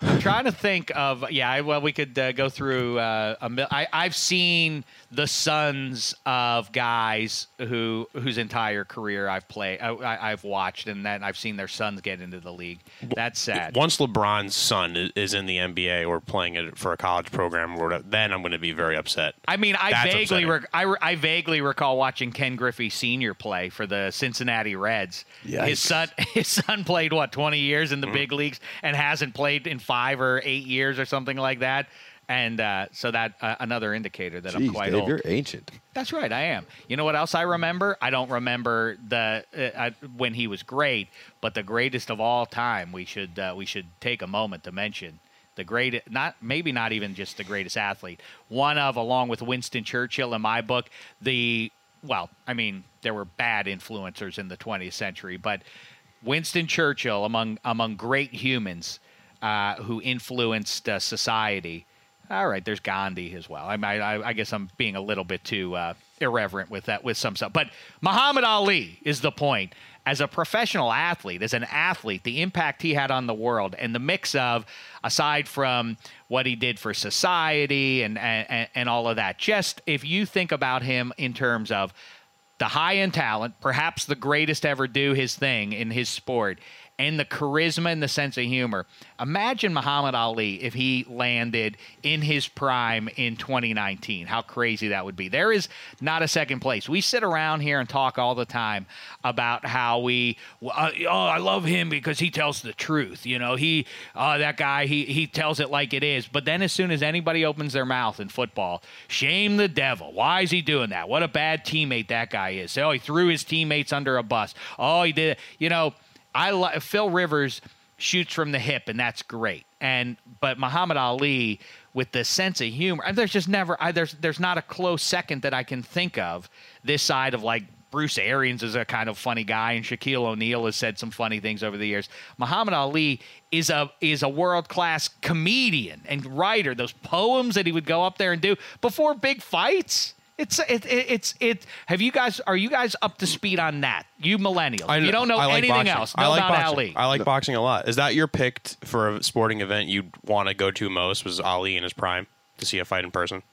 I'm trying to think of yeah. I, well, we could uh, go through. Uh, a mil- I, I've seen the sons of guys who whose entire career I've played. I, I, I've watched, and then I've seen their sons get into the league. That's sad. Once LeBron's son is- is in the N B A or playing it for a college program, or whatever, then I'm going to be very upset. I mean, I That's vaguely upsetting. rec- I, re- I vaguely recall watching Ken Griffey Senior play for the Cincinnati Reds. Yikes. His son his son played what twenty years in the Mm-hmm. big leagues and hasn't played in five or eight years or something like that. And uh, so that uh, another indicator that I'm Jeez, quite Dave, old. you're ancient. That's right, I am. You know what else I remember? I don't remember the uh, I, when he was great, but the greatest of all time. We should uh, we should take a moment to mention the great, not maybe not even just the greatest athlete. One of, along with Winston Churchill in my book, the well, I mean, there were bad influencers in the twentieth century, but Winston Churchill, among among great humans uh, who influenced uh, society. All right, there's Gandhi as well. I, I, I guess I'm being a little bit too uh, irreverent with that, with some stuff. But Muhammad Ali is the point. As a professional athlete, as an athlete, the impact he had on the world, and the mix of, aside from what he did for society and and, and all of that, just if you think about him in terms of the high-end talent, perhaps the greatest ever do his thing in his sport, and the charisma and the sense of humor. Imagine Muhammad Ali if he landed in his prime in twenty nineteen. How crazy that would be. There is not a second place. We sit around here and talk all the time about how we, uh, oh, I love him because he tells the truth. You know, he, uh, that guy, he, he tells it like it is. But then as soon as anybody opens their mouth in football, shame the devil. Why is he doing that? What a bad teammate that guy is. Oh, he threw his teammates under a bus. Oh, he did, you know, I li- Phil Rivers shoots from the hip, and that's great. And but Muhammad Ali, with the sense of humor, there's just never I, there's there's not a close second that I can think of this side of, like, Bruce Arians is a kind of funny guy, and Shaquille O'Neal has said some funny things over the years. Muhammad Ali is a is a world class comedian and writer. Those poems that he would go up there and do before big fights. It's it, it it's it. Have you guys? Are you guys up to speed on that? You millennials, I, you don't know I like anything boxing. else. I Know like about boxing. Ali. I like boxing a lot. Is that your pick t- for a sporting event you'd want to go to most? Was Ali in his prime to see a fight in person?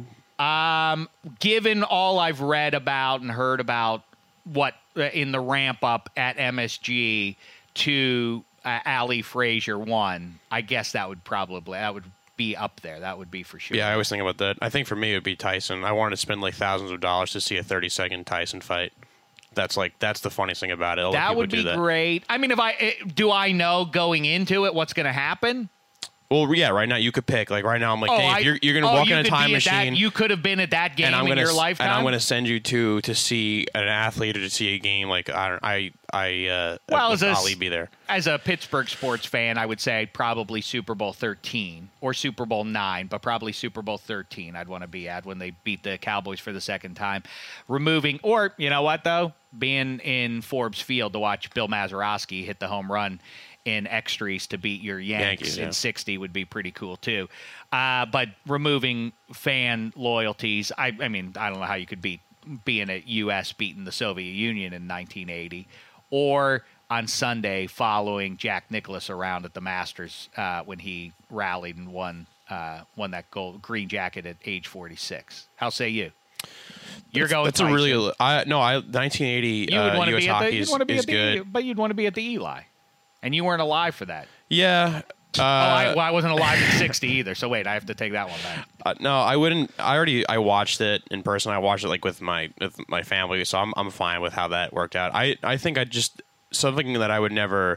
Um, given all I've read about and heard about what uh, in the ramp up at M S G to uh, Ali Frazier won, I guess that would probably that would be up there. That would be for sure. Yeah, I always think about that. I think for me it would be Tyson. I wanted to spend like thousands of dollars to see a thirty second Tyson fight. That's like that's the funniest thing about it. I'll let that people would do be that. great. I mean, if I eh, do, I know going into it what's going to happen. Well, yeah, right now you could pick. Like right now, I'm like, Oh, Dave, I- you're, you're going to oh, walk you in a could time be at that- machine. you could have been at that game and I'm in gonna your s- lifetime. And I'm going to send you to to see an athlete or to see a game. Like I don't, I I uh, Well, let as a s- Ali be there. As a Pittsburgh sports fan, I would say probably Super Bowl thirteen or Super Bowl nine, but probably Super Bowl thirteen I'd want to be at when they beat the Cowboys for the second time. Removing, or, you know what, though? Being in Forbes Field to watch Bill Mazeroski hit the home run in extras to beat your Yanks, Yankees, yeah. in sixty would be pretty cool, too. Uh, but removing fan loyalties, I, I mean, I don't know how you could beat being at U S beating the Soviet Union in nineteen eighty, or on Sunday following Jack Nicklaus around at the Masters uh, when he rallied and won uh, won that gold green jacket at age forty-six. How say you? You're going. That's a Tyson. really. I no. I nineteen eighty You would uh, want to U S be at the. hockey You'd is, want to be is at the. good. But you'd want to be at the Eli, and you weren't alive for that. Yeah. Uh, oh, I, well, I wasn't alive in sixty either. So wait, I have to take that one back. Uh, no, I wouldn't. I already I watched it in person. I watched it like with my with my family, so I'm I'm fine with how that worked out. I I think I just something that I would never.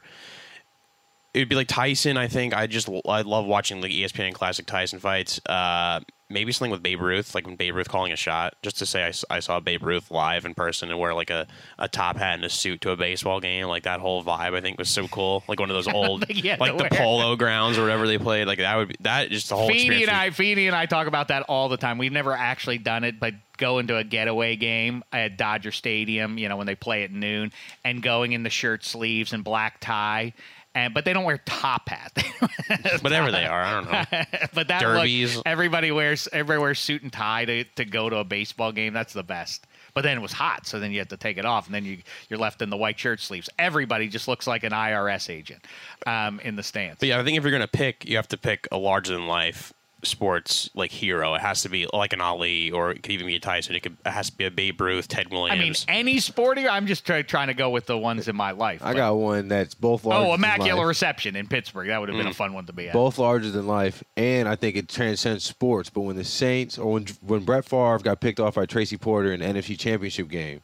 It would be like Tyson. I think I just I love watching like E S P N Classic Tyson fights. Uh, maybe something with Babe Ruth, like when Babe Ruth calling a shot, just to say I, s- I saw Babe Ruth live in person and wear like a, a top hat and a suit to a baseball game. Like that whole vibe, I think was so cool. Like one of those old, Yeah, like to the wear. Polo grounds or whatever they played. Like that would be that just the whole Feeney experience. and was- I, Feeney and I talk about that all the time. We've never actually done it, but going to a getaway game at Dodger Stadium, you know, when they play at noon, and going in the shirt sleeves and black tie. And, but they don't wear top hats. whatever they are, I don't know. But that Derbies. look, everybody wears everybody wears suit and tie to, to go to a baseball game. That's the best. But then it was hot, so then you had to take it off, and then you, you're left in the white shirt sleeves. Everybody just looks like an I R S agent um, in the stands. But yeah, I think if you're going to pick, you have to pick a larger-than-life sports like hero. It has to be like an Ali, or it could even be a Tyson. It, could, it has to be a Babe Ruth, Ted Williams. I mean, any sporty. I'm just try, trying to go with the ones in my life. I but- got one that's both larger Oh, than Immaculate life. Reception in Pittsburgh. That would have been a fun one to be at. Both larger than life, and I think it transcends sports. But when the Saints, or when when Brett Favre got picked off by Tracy Porter in the N F C Championship game,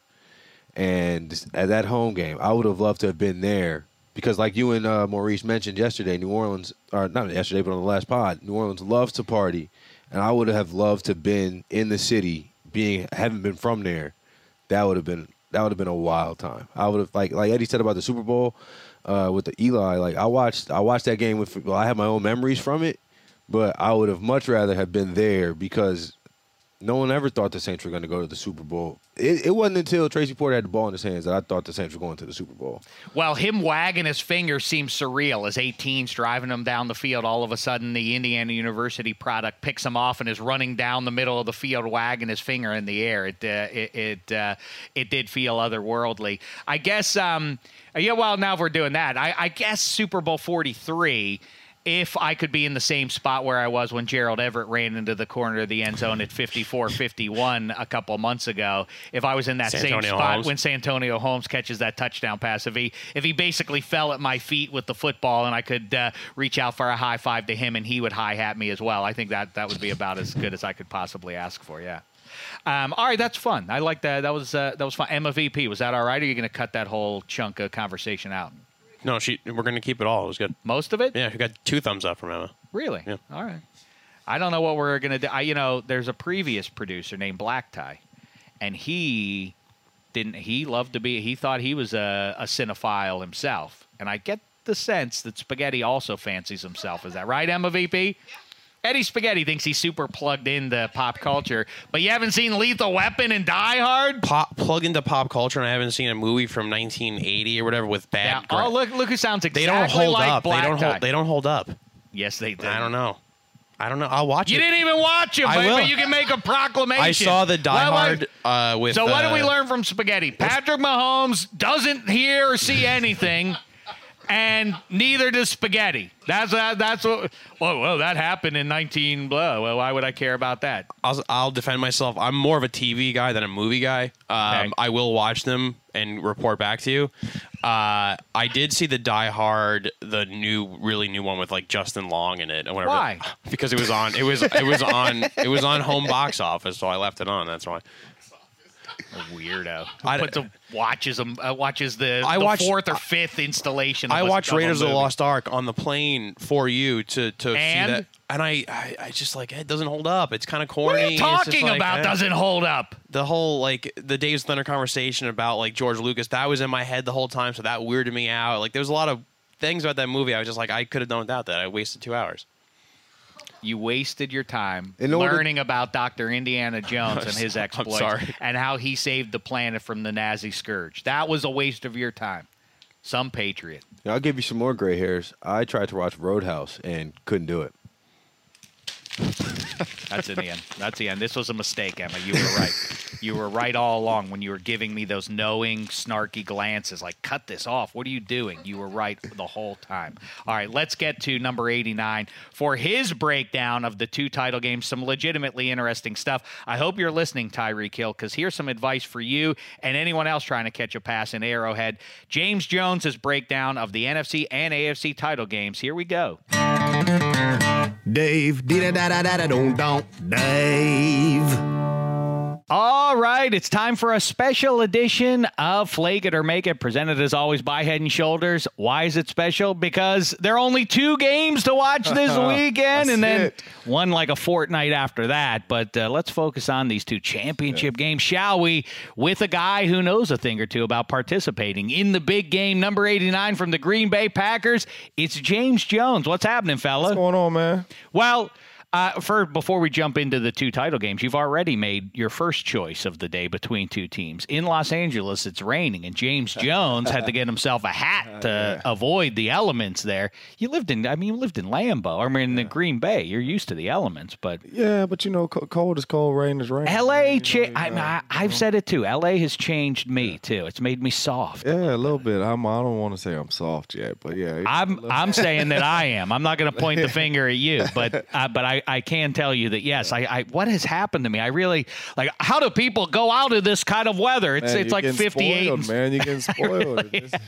and at that home game, I would have loved to have been there because, like you and uh, Maurice mentioned yesterday, New Orleans, or not yesterday, but on the last pod, New Orleans loves to party, and I would have loved to have been in the city, being having been from there. That would have been that would have been a wild time. I would have like like Eddie said about the Super Bowl. Uh, with the Eli, like I watched, I watched that game with. Well, I have my own memories from it, but I would have much rather have been there because no one ever thought the Saints were going to go to the Super Bowl. It, it wasn't until Tracy Porter had the ball in his hands that I thought the Saints were going to the Super Bowl. Well, him wagging his finger seems surreal as eighteens driving him down the field. All of a sudden, the Indiana University product picks him off and is running down the middle of the field, wagging his finger in the air. It uh, it it, uh, it did feel otherworldly. I guess. Um, yeah. Well, now if we're doing that, I, I guess Super Bowl forty-three. If I could be in the same spot where I was when Gerald Everett ran into the corner of the end zone at fifty-four fifty-one a couple months ago, if I was in that Santonio same spot Holmes. when Santonio Holmes catches that touchdown pass, if he if he basically fell at my feet with the football and I could uh, reach out for a high five to him and he would hi-hat me as well, I think that that would be about as good as I could possibly ask for, yeah. Um, all right, that's fun. I like that. That was uh, that was fun. Emma V P, was that all right, or are you going to cut that whole chunk of conversation out? No, she. We're going to keep it all. It was good. Most of it? Yeah, we got two thumbs up from Emma. Really? Yeah. All right. I don't know what we're going to do. I, you know, there's a previous producer named Black Tie, and he didn't. He loved to be. He thought he was a, a cinephile himself, and I get the sense that Spaghetti also fancies himself. Is that right, Emma V P? Eddie Spaghetti thinks he's super plugged into pop culture, but you haven't seen Lethal Weapon and Die Hard? Pop, plug into pop culture, and I haven't seen a movie from nineteen eighty or whatever with bad. Yeah. gra- Oh, look! Look who sounds exactly they don't hold like up. Black They don't Tie. hold. They don't hold up. Yes, they did. I don't know. I don't know. I'll watch You it. didn't even watch it, I but, will. but you can make a proclamation. I saw the Die Well, well, Hard uh, with. So what uh, did we learn from Spaghetti? Patrick Mahomes doesn't hear or see anything, and neither does Spaghetti. That's that, that's what. Well, well, that happened in nineteen. Blah. Well, why would I care about that? I'll, I'll defend myself. I'm more of a T V guy than a movie guy. Um, Okay. I will watch them and report back to you. Uh, I did see the Die Hard, the new, really new one with like Justin Long in it. Or whatever. Why? Because it was on. It was. It was on. It was on home box office, so I left it on. That's why. A weirdo. Who I- puts a, watches them. Uh, watches the, I the watched- fourth or fifth installation. Of I a- watched of a Raiders of the movie. Lost Ark on the plane for you to to And? see that, and I, I I just like it doesn't hold up. It's kind of corny. What are you It's just talking like, about? eh. Doesn't hold up. The whole like the Dave's Thunder conversation about like George Lucas, that was in my head the whole time, so that weirded me out. Like there was a lot of things about that movie I was just like, I could have done without that. I wasted two hours. You wasted your time In order- learning about Doctor Indiana Jones and his I'm exploits sorry. and how he saved the planet from the Nazi scourge. That was a waste of your time. Some patriot. I'll give you some more gray hairs. I tried to watch Roadhouse and couldn't do it. That's in the end. That's the end. This was a mistake, Emma. You were right. You were right all along when you were giving me those knowing, snarky glances like, cut this off. What are you doing? You were right the whole time. All right, let's get to number eighty-nine for his breakdown of the two title games. Some legitimately interesting stuff. I hope you're listening, Tyreek Hill, because here's some advice for you and anyone else trying to catch a pass in Arrowhead. James Jones' breakdown of the N F C and A F C title games. Here we go. Dave, da da da da da don't don't Dave. All right, it's time for a special edition of Flake It or Make It, presented as always by Head and Shoulders. Why is it special? Because there are only two games to watch this weekend, and then it. one like a fortnight after that. But uh, let's focus on these two championship games, shall we? With a guy who knows a thing or two about participating in the big game, number eighty-nine from the Green Bay Packers. It's James Jones. What's happening, fella? What's going on, man? Well, Uh, for before we jump into the two title games, you've already made your first choice of the day between two teams. In Los Angeles, it's raining, and James Jones had to get himself a hat to uh, yeah. avoid the elements there. You lived in, I mean, you lived in Lambeau. I mean, in yeah. Green Bay. You're used to the elements, but yeah, but you know, cold is cold, rain is rain. L A, cha- I, I, I've said it too. L A has changed me too. It's made me soft. Yeah, a little bit. I'm, I don't want to say I'm soft yet, but yeah, I'm. I'm saying that I am. I'm not going to point the finger at you, but uh, but I. I can tell you that, yes, I, I what has happened to me? I really, like, how do people go out in this kind of weather? It's man, it's like fifty-eight. Spoiled, man, you're getting spoiled.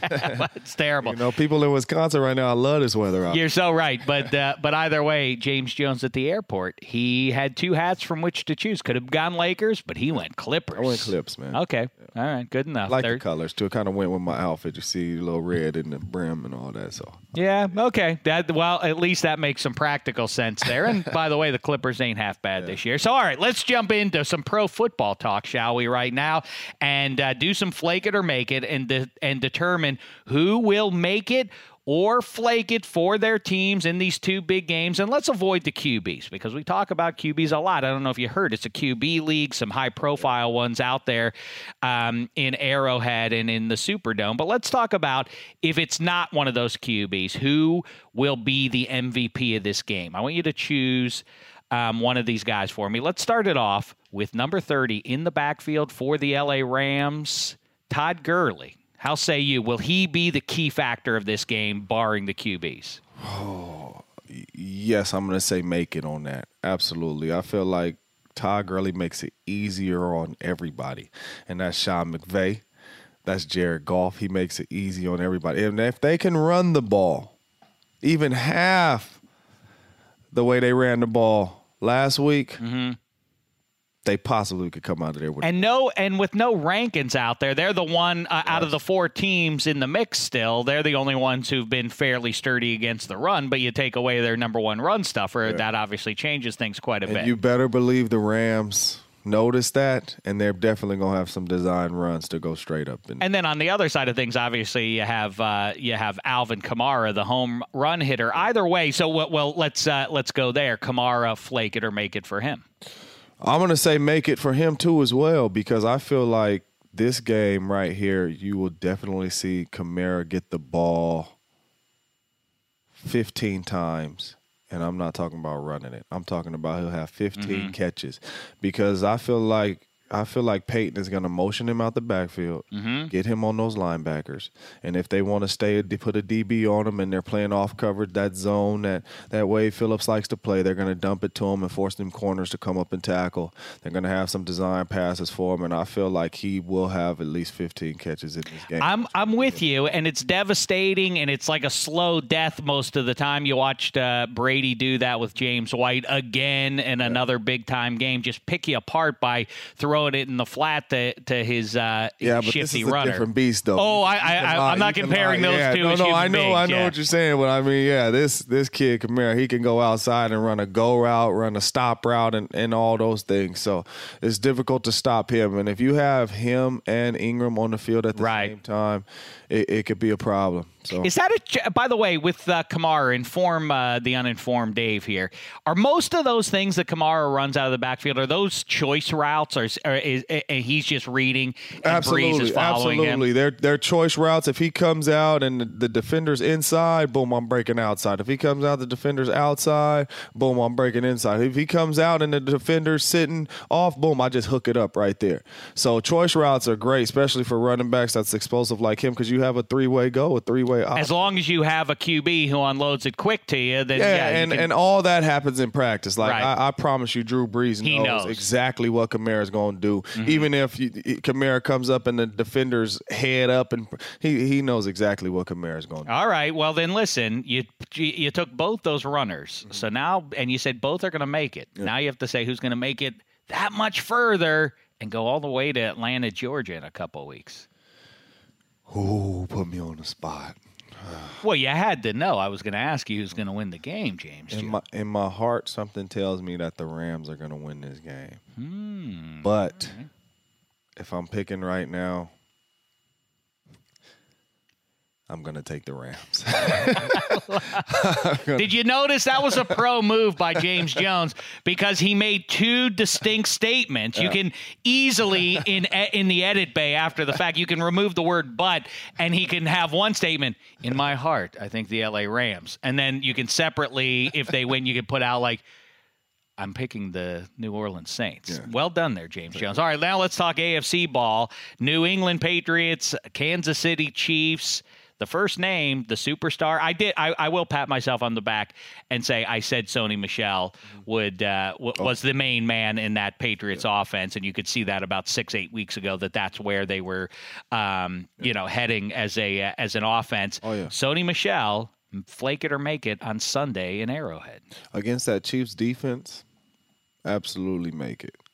It's terrible. You know, people in Wisconsin right now, I love this weather out. You're so right. But uh, but either way, James Jones at the airport, he had two hats from which to choose. Could have gone Lakers, but he went Clippers. I went Clips, man. Okay. Yeah. All right. Good enough. I like They're, the colors, too. It kind of went with my outfit. You see a little red in the brim and all that. So yeah, okay. That Well, at least that makes some practical sense there. And by the way, the Clippers ain't half bad yeah. this year. So, all right, let's jump into some pro football talk, shall we, right now, and uh, do some flake it or make it and, de- and determine who will make it or flake it for their teams in these two big games. And let's avoid the Q Bs because we talk about Q Bs a lot. I don't know if you heard, it's a Q B league, some high-profile ones out there um, in Arrowhead and in the Superdome. But let's talk about, if it's not one of those Q Bs, who will be the M V P of this game. I want you to choose um, one of these guys for me. Let's start it off with number thirty in the backfield for the L A Rams, Todd Gurley. How say you? Will he be the key factor of this game, barring the Q Bs? Oh, yes, I'm going to say make it on that. Absolutely. I feel like Todd Gurley makes it easier on everybody, and that's Sean McVay. That's Jared Goff. He makes it easy on everybody. And if they can run the ball, even half the way they ran the ball last week, mm-hmm. they possibly could come out of there with and no and with no rankings out there. They're the one uh, yes. out of the four teams in the mix still. They're the only ones who've been fairly sturdy against the run, but you take away their number one run stuffer, yeah. that obviously changes things quite a and bit. You better believe the Rams notice that, and they're definitely going to have some design runs to go straight up. And, and then on the other side of things, obviously, you have uh, you have Alvin Kamara, the home run hitter. Either way, so well, well let's uh, let's go there. Kamara, flake it or make it for him. I'm going to say make it for him, too, as well, because I feel like this game right here, you will definitely see Kamara get the ball fifteen times. And I'm not talking about running it. I'm talking about he'll have fifteen mm-hmm. catches, because I feel like I feel like Peyton is going to motion him out the backfield, mm-hmm. get him on those linebackers. And if they want to stay, they put a D B on him and they're playing off coverage, that zone that, that Wade Phillips likes to play, they're going to dump it to him and force them corners to come up and tackle. They're going to have some design passes for him, and I feel like he will have at least fifteen catches in this game. I'm I'm with you, and it's devastating, and it's like a slow death most of the time. You watched uh, Brady do that with James White again in yeah. another big-time game, just pick you apart by throwing Throwing it in the flat to, to his uh, yeah, but shifty this is runner. A different beast, though. Oh, I, I, I, I'm not comparing those yeah, two. No, as no, human I know, beings, I know yeah. what you're saying, but I mean, yeah, this this kid Kamara, he can go outside and run a go route, run a stop route, and, and all those things. So it's difficult to stop him. And if you have him and Ingram on the field at the right. same time, it, it could be a problem. So is that a? By the way, with uh, Kamara, inform uh, the uninformed Dave here. Are most of those things that Kamara runs out of the backfield, are those choice routes, or, or is, is, is he's just reading and absolutely, Breeze is following absolutely. him? They're they're choice routes. If he comes out and the, the defender's inside, boom, I'm breaking outside. If he comes out, the defender's outside, boom, I'm breaking inside. If he comes out and the defender's sitting off, boom, I just hook it up right there. So choice routes are great, especially for running backs that's explosive like him, because you have a three-way go, a three-way option. As long as you have a Q B who unloads it quick to you, then yeah, yeah and, can, and all that happens in practice. Like right. I, I promise you, Drew Brees knows, knows. exactly what Kamara's going to do. Mm-hmm. Even if you, Kamara comes up and the defender's head up, and he he knows exactly what Kamara's going to do. All right, well then listen, you you took both those runners, mm-hmm. so now and you said both are going to make it. Yeah. Now you have to say who's going to make it that much further and go all the way to Atlanta, Georgia in a couple of weeks. Ooh, put me on the spot. Well, you had to know. I was going to ask you who's going to win the game, James. In my, in my heart, something tells me that the Rams are going to win this game. Hmm. But right. if I'm picking right now, I'm going to take the Rams. Did you notice that was a pro move by James Jones because he made two distinct statements. You can easily, in in the edit bay after the fact, you can remove the word but, and he can have one statement, in my heart, I think the L A Rams. And then you can separately, if they win, you can put out like, I'm picking the New Orleans Saints. Yeah. Well done there, James Jones. All right, now let's talk A F C ball. New England Patriots, Kansas City Chiefs. The first name, the superstar, I did. I, I will pat myself on the back and say I said Sony Michel would uh, w- oh. was the main man in that Patriots yeah. offense, and you could see that about six, eight weeks ago that that's where they were, um, yeah. you know, heading as a uh, as an offense. Oh, yeah. Sony Michel, flake it or make it on Sunday in Arrowhead against that Chiefs defense. Absolutely make it.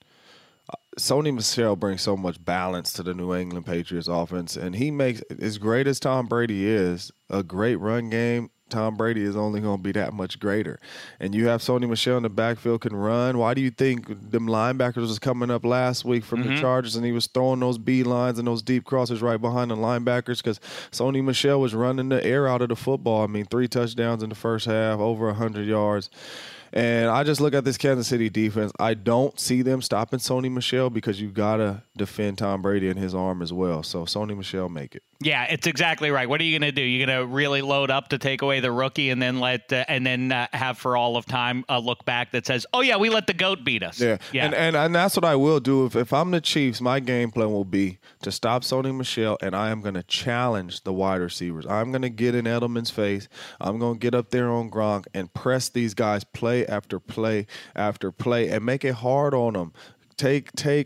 Sony Michel brings so much balance to the New England Patriots offense, and he makes, as great as Tom Brady is, a great run game, Tom Brady is only going to be that much greater. And you have Sony Michel in the backfield can run. Why do you think them linebackers was coming up last week from mm-hmm. the Chargers, and he was throwing those B lines and those deep crosses right behind the linebackers? Because Sony Michel was running the air out of the football. I mean, three touchdowns in the first half, over one hundred yards. And I just look at this Kansas City defense. I don't see them stopping Sony Michel because you got to defend Tom Brady and his arm as well. So Sony Michel make it. Yeah, it's exactly right. What are you going to do? You're going to really load up to take away the rookie and then let uh, and then uh, have for all of time a look back that says, oh, yeah, we let the GOAT beat us. Yeah, yeah. And, and and that's what I will do. If, if I'm the Chiefs, my game plan will be to stop Sony Michel, and I am going to challenge the wide receivers. I'm going to get in Edelman's face. I'm going to get up there on Gronk and press these guys play after play after play and make it hard on them. Take take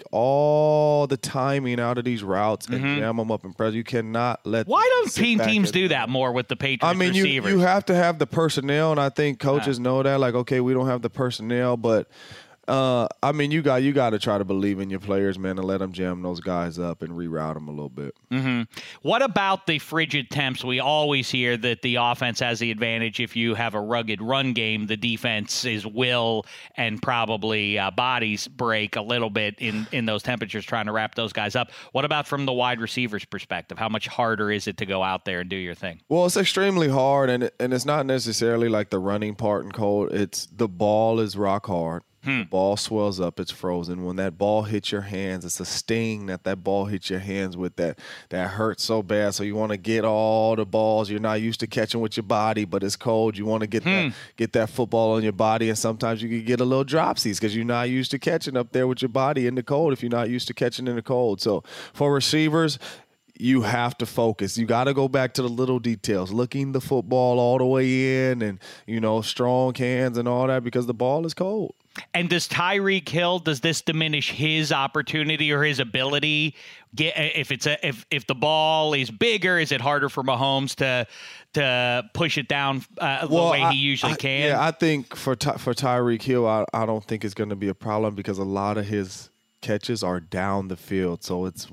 all the timing out of these routes and mm-hmm. jam them up and press. You cannot let. Why don't team teams do that more with the Patriots? I mean, receivers? you you have to have the personnel, and I think coaches uh, know that. Like, okay, we don't have the personnel, but. Uh, I mean, you got you got to try to believe in your players, man, and let them jam those guys up and reroute them a little bit. Mm-hmm. What about the frigid temps? We always hear that the offense has the advantage if you have a rugged run game. The defense is will and probably uh, bodies break a little bit in, in those temperatures trying to wrap those guys up. What about from the wide receiver's perspective? How much harder is it to go out there and do your thing? Well, it's extremely hard, and and it's not necessarily like the running part and cold. It's the ball is rock hard. Hmm. The ball swells up, it's frozen. When that ball hits your hands, it's a sting that that ball hits your hands with that that hurts so bad. So you want to get all the balls you're not used to catching with your body, but it's cold. You want to get hmm. that get that football on your body, and sometimes you can get a little dropsies because you're not used to catching up there with your body in the cold if you're not used to catching in the cold. So for receivers, you have to focus. You got to go back to the little details, looking the football all the way in and, you know, strong hands and all that because the ball is cold. And does Tyreek Hill, does this diminish his opportunity or his ability? Get, if it's a, if if the ball is bigger, is it harder for Mahomes to to push it down uh, well, the way I, he usually I, can? Yeah, I think for Ty, for Tyreek Hill, I, I don't think it's going to be a problem because a lot of his catches are down the field, so it's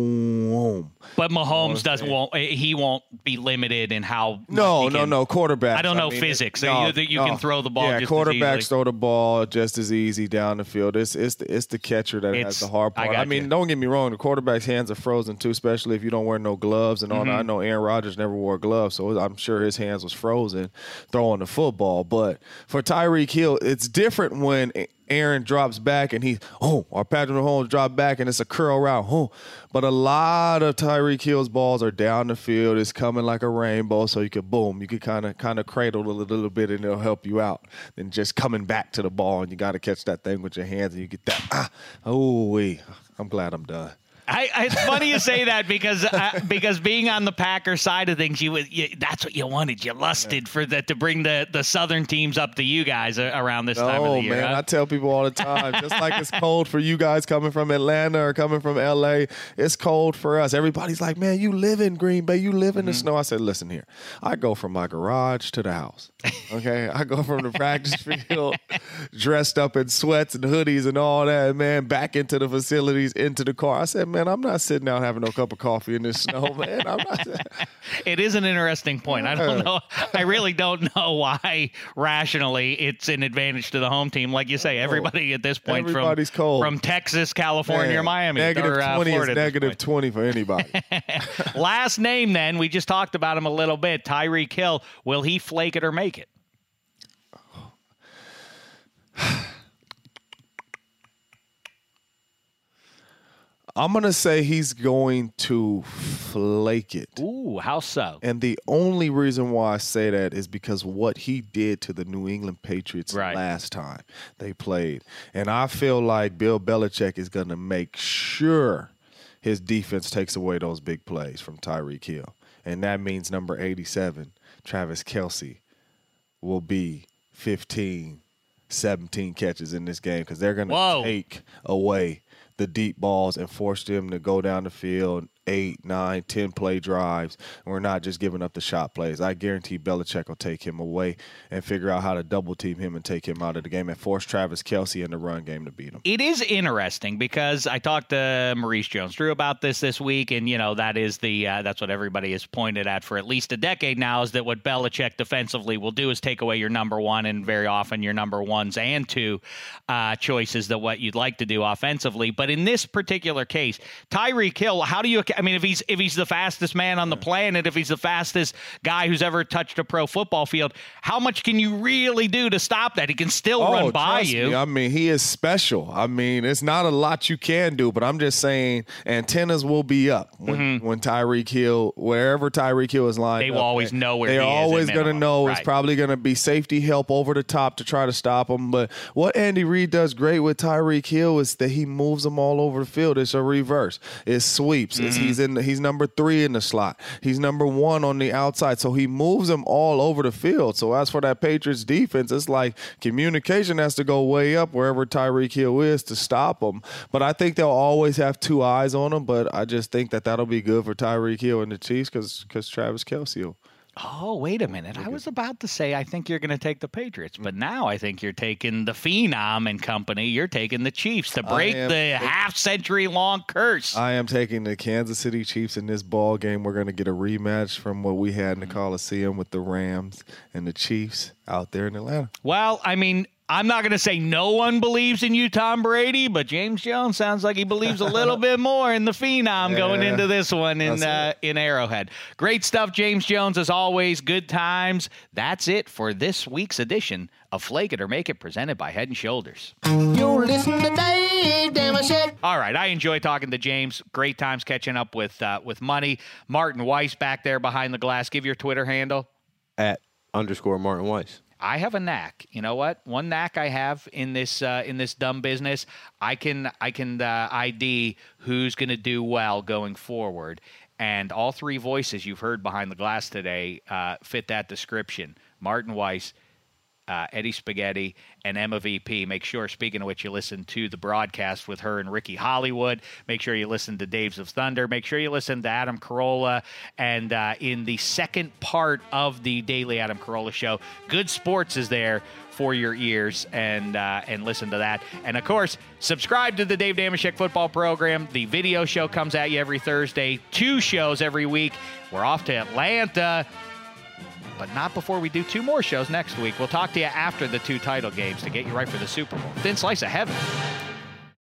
boom. But Mahomes doesn't won't he won't be limited in how no no can, no quarterbacks. I don't know I mean, physics. It, so no, you, you no. can throw the ball. Yeah, just quarterbacks as throw the ball just as easy down the field. It's it's the, it's the catcher that it's, has the hard part. I, I mean, you. don't get me wrong. The quarterback's hands are frozen too, especially if you don't wear no gloves and all mm-hmm. that. I know Aaron Rodgers never wore gloves, so I'm sure his hands was frozen throwing the football. But for Tyreek Hill, it's different when Aaron drops back and he, oh, or Patrick Mahomes drop back and it's a curl route. Oh. But a lot of Tyreek Hill's balls are down the field. It's coming like a rainbow, so you could, boom, you could kind of kind of cradle it a little bit and it'll help you out. Then just coming back to the ball and you got to catch that thing with your hands and you get that, ah, oh, wee. I'm glad I'm done. I, I, it's funny you say that because uh, because being on the Packers side of things, you, you that's what you wanted. You lusted yeah. for that to bring the, the Southern teams up to you guys around this time of the year. Oh man, huh? I tell people all the time, just like it's cold for you guys coming from Atlanta or coming from L A, it's cold for us. Everybody's like, man, you live in Green Bay, you live in mm-hmm. the snow. I said, listen here, I go from my garage to the house. Okay, I go from the practice field, dressed up in sweats and hoodies and all that, man, back into the facilities, into the car. I said, man. man, I'm not sitting out having no cup of coffee in this snow, man. I'm not. It is an interesting point. I don't know. I really don't know why rationally it's an advantage to the home team. Like you say, everybody at this point Everybody's from, cold. from Texas, California, Man, or Miami. Negative or, uh, twenty Florida is negative twenty for anybody. Last name, then. We just talked about him a little bit. Tyreek Hill. Will he flake it or make it? I'm going to say he's going to flake it. Ooh, how so? And the only reason why I say that is because what he did to the New England Patriots right. last time they played. And I feel like Bill Belichick is going to make sure his defense takes away those big plays from Tyreek Hill. And that means number eighty-seven, Travis Kelce, will be fifteen, seventeen catches in this game because they're going to take away the deep balls and force them to go down the field eight, nine, ten play drives. And we're not just giving up the shot plays. I guarantee Belichick will take him away and figure out how to double team him and take him out of the game and force Travis Kelce in the run game to beat him. It is interesting because I talked to Maurice Jones-Drew about this this week, and you know that is the uh, that's what everybody has pointed at for at least a decade now, is that what Belichick defensively will do is take away your number one and very often your number ones and two uh, choices that what you'd like to do offensively. But in this particular case, Tyreek Hill, how do you? I mean, if he's if he's the fastest man on the planet, if he's the fastest guy who's ever touched a pro football field, how much can you really do to stop that? He can still oh, run by trust you. Me. I mean, he is special. I mean, it's not a lot you can do, but I'm just saying antennas will be up when, mm-hmm. when Tyreek Hill, wherever Tyreek Hill is lined they up. will always know where They're he always is going to know right. it's probably going to be safety help over the top to try to stop him. But what Andy Reid does great with Tyreek Hill is that he moves them all over the field. It's a reverse. It's sweeps. Mm-hmm. It's, he's in. The, he's number three in the slot. He's number one on the outside. So he moves them all over the field. So as for that Patriots defense, it's like communication has to go way up wherever Tyreek Hill is to stop him. But I think they'll always have two eyes on him. But I just think that that'll be good for Tyreek Hill and the Chiefs because because Travis Kelce will. Oh, wait a minute. I was about to say I think you're going to take the Patriots, but now I think you're taking the Phenom and company. You're taking the Chiefs to break the half-century-long curse. I am taking the Kansas City Chiefs in this ball game. We're going to get a rematch from what we had in the Coliseum with the Rams and the Chiefs out there in Atlanta. Well, I mean, I'm not going to say no one believes in you, Tom Brady, but James Jones sounds like he believes a little bit more in the Phenom yeah, going into this one in uh, in Arrowhead. Great stuff, James Jones, as always. Good times. That's it for this week's edition of Flake It or Make It, presented by Head and Shoulders. You listen to Dave Damashek. All right, I enjoy talking to James. Great times catching up with uh, with Money. Martin Weiss back there behind the glass. Give your Twitter handle. At underscore Martin Weiss. I have a knack. You know what? One knack I have in this uh, in this dumb business, I can I can uh, I D who's going to do well going forward, and all three voices you've heard behind the glass today uh, fit that description. Martin Weiss, Uh, Eddie Spaghetti, and Emma V P. Make sure, speaking of which, you listen to the broadcast with her and Ricky Hollywood. Make sure you listen to Daves of Thunder. Make sure you listen to Adam Carolla. And uh, in the second part of the Daily Adam Carolla Show, Good Sports is there for your ears, and uh, and listen to that. And, of course, subscribe to the Dave Damashek football program. The video show comes at you every Thursday. Two shows every week. We're off to Atlanta, but not before we do two more shows next week. We'll talk to you after the two title games to get you right for the Super Bowl. Thin slice of heaven.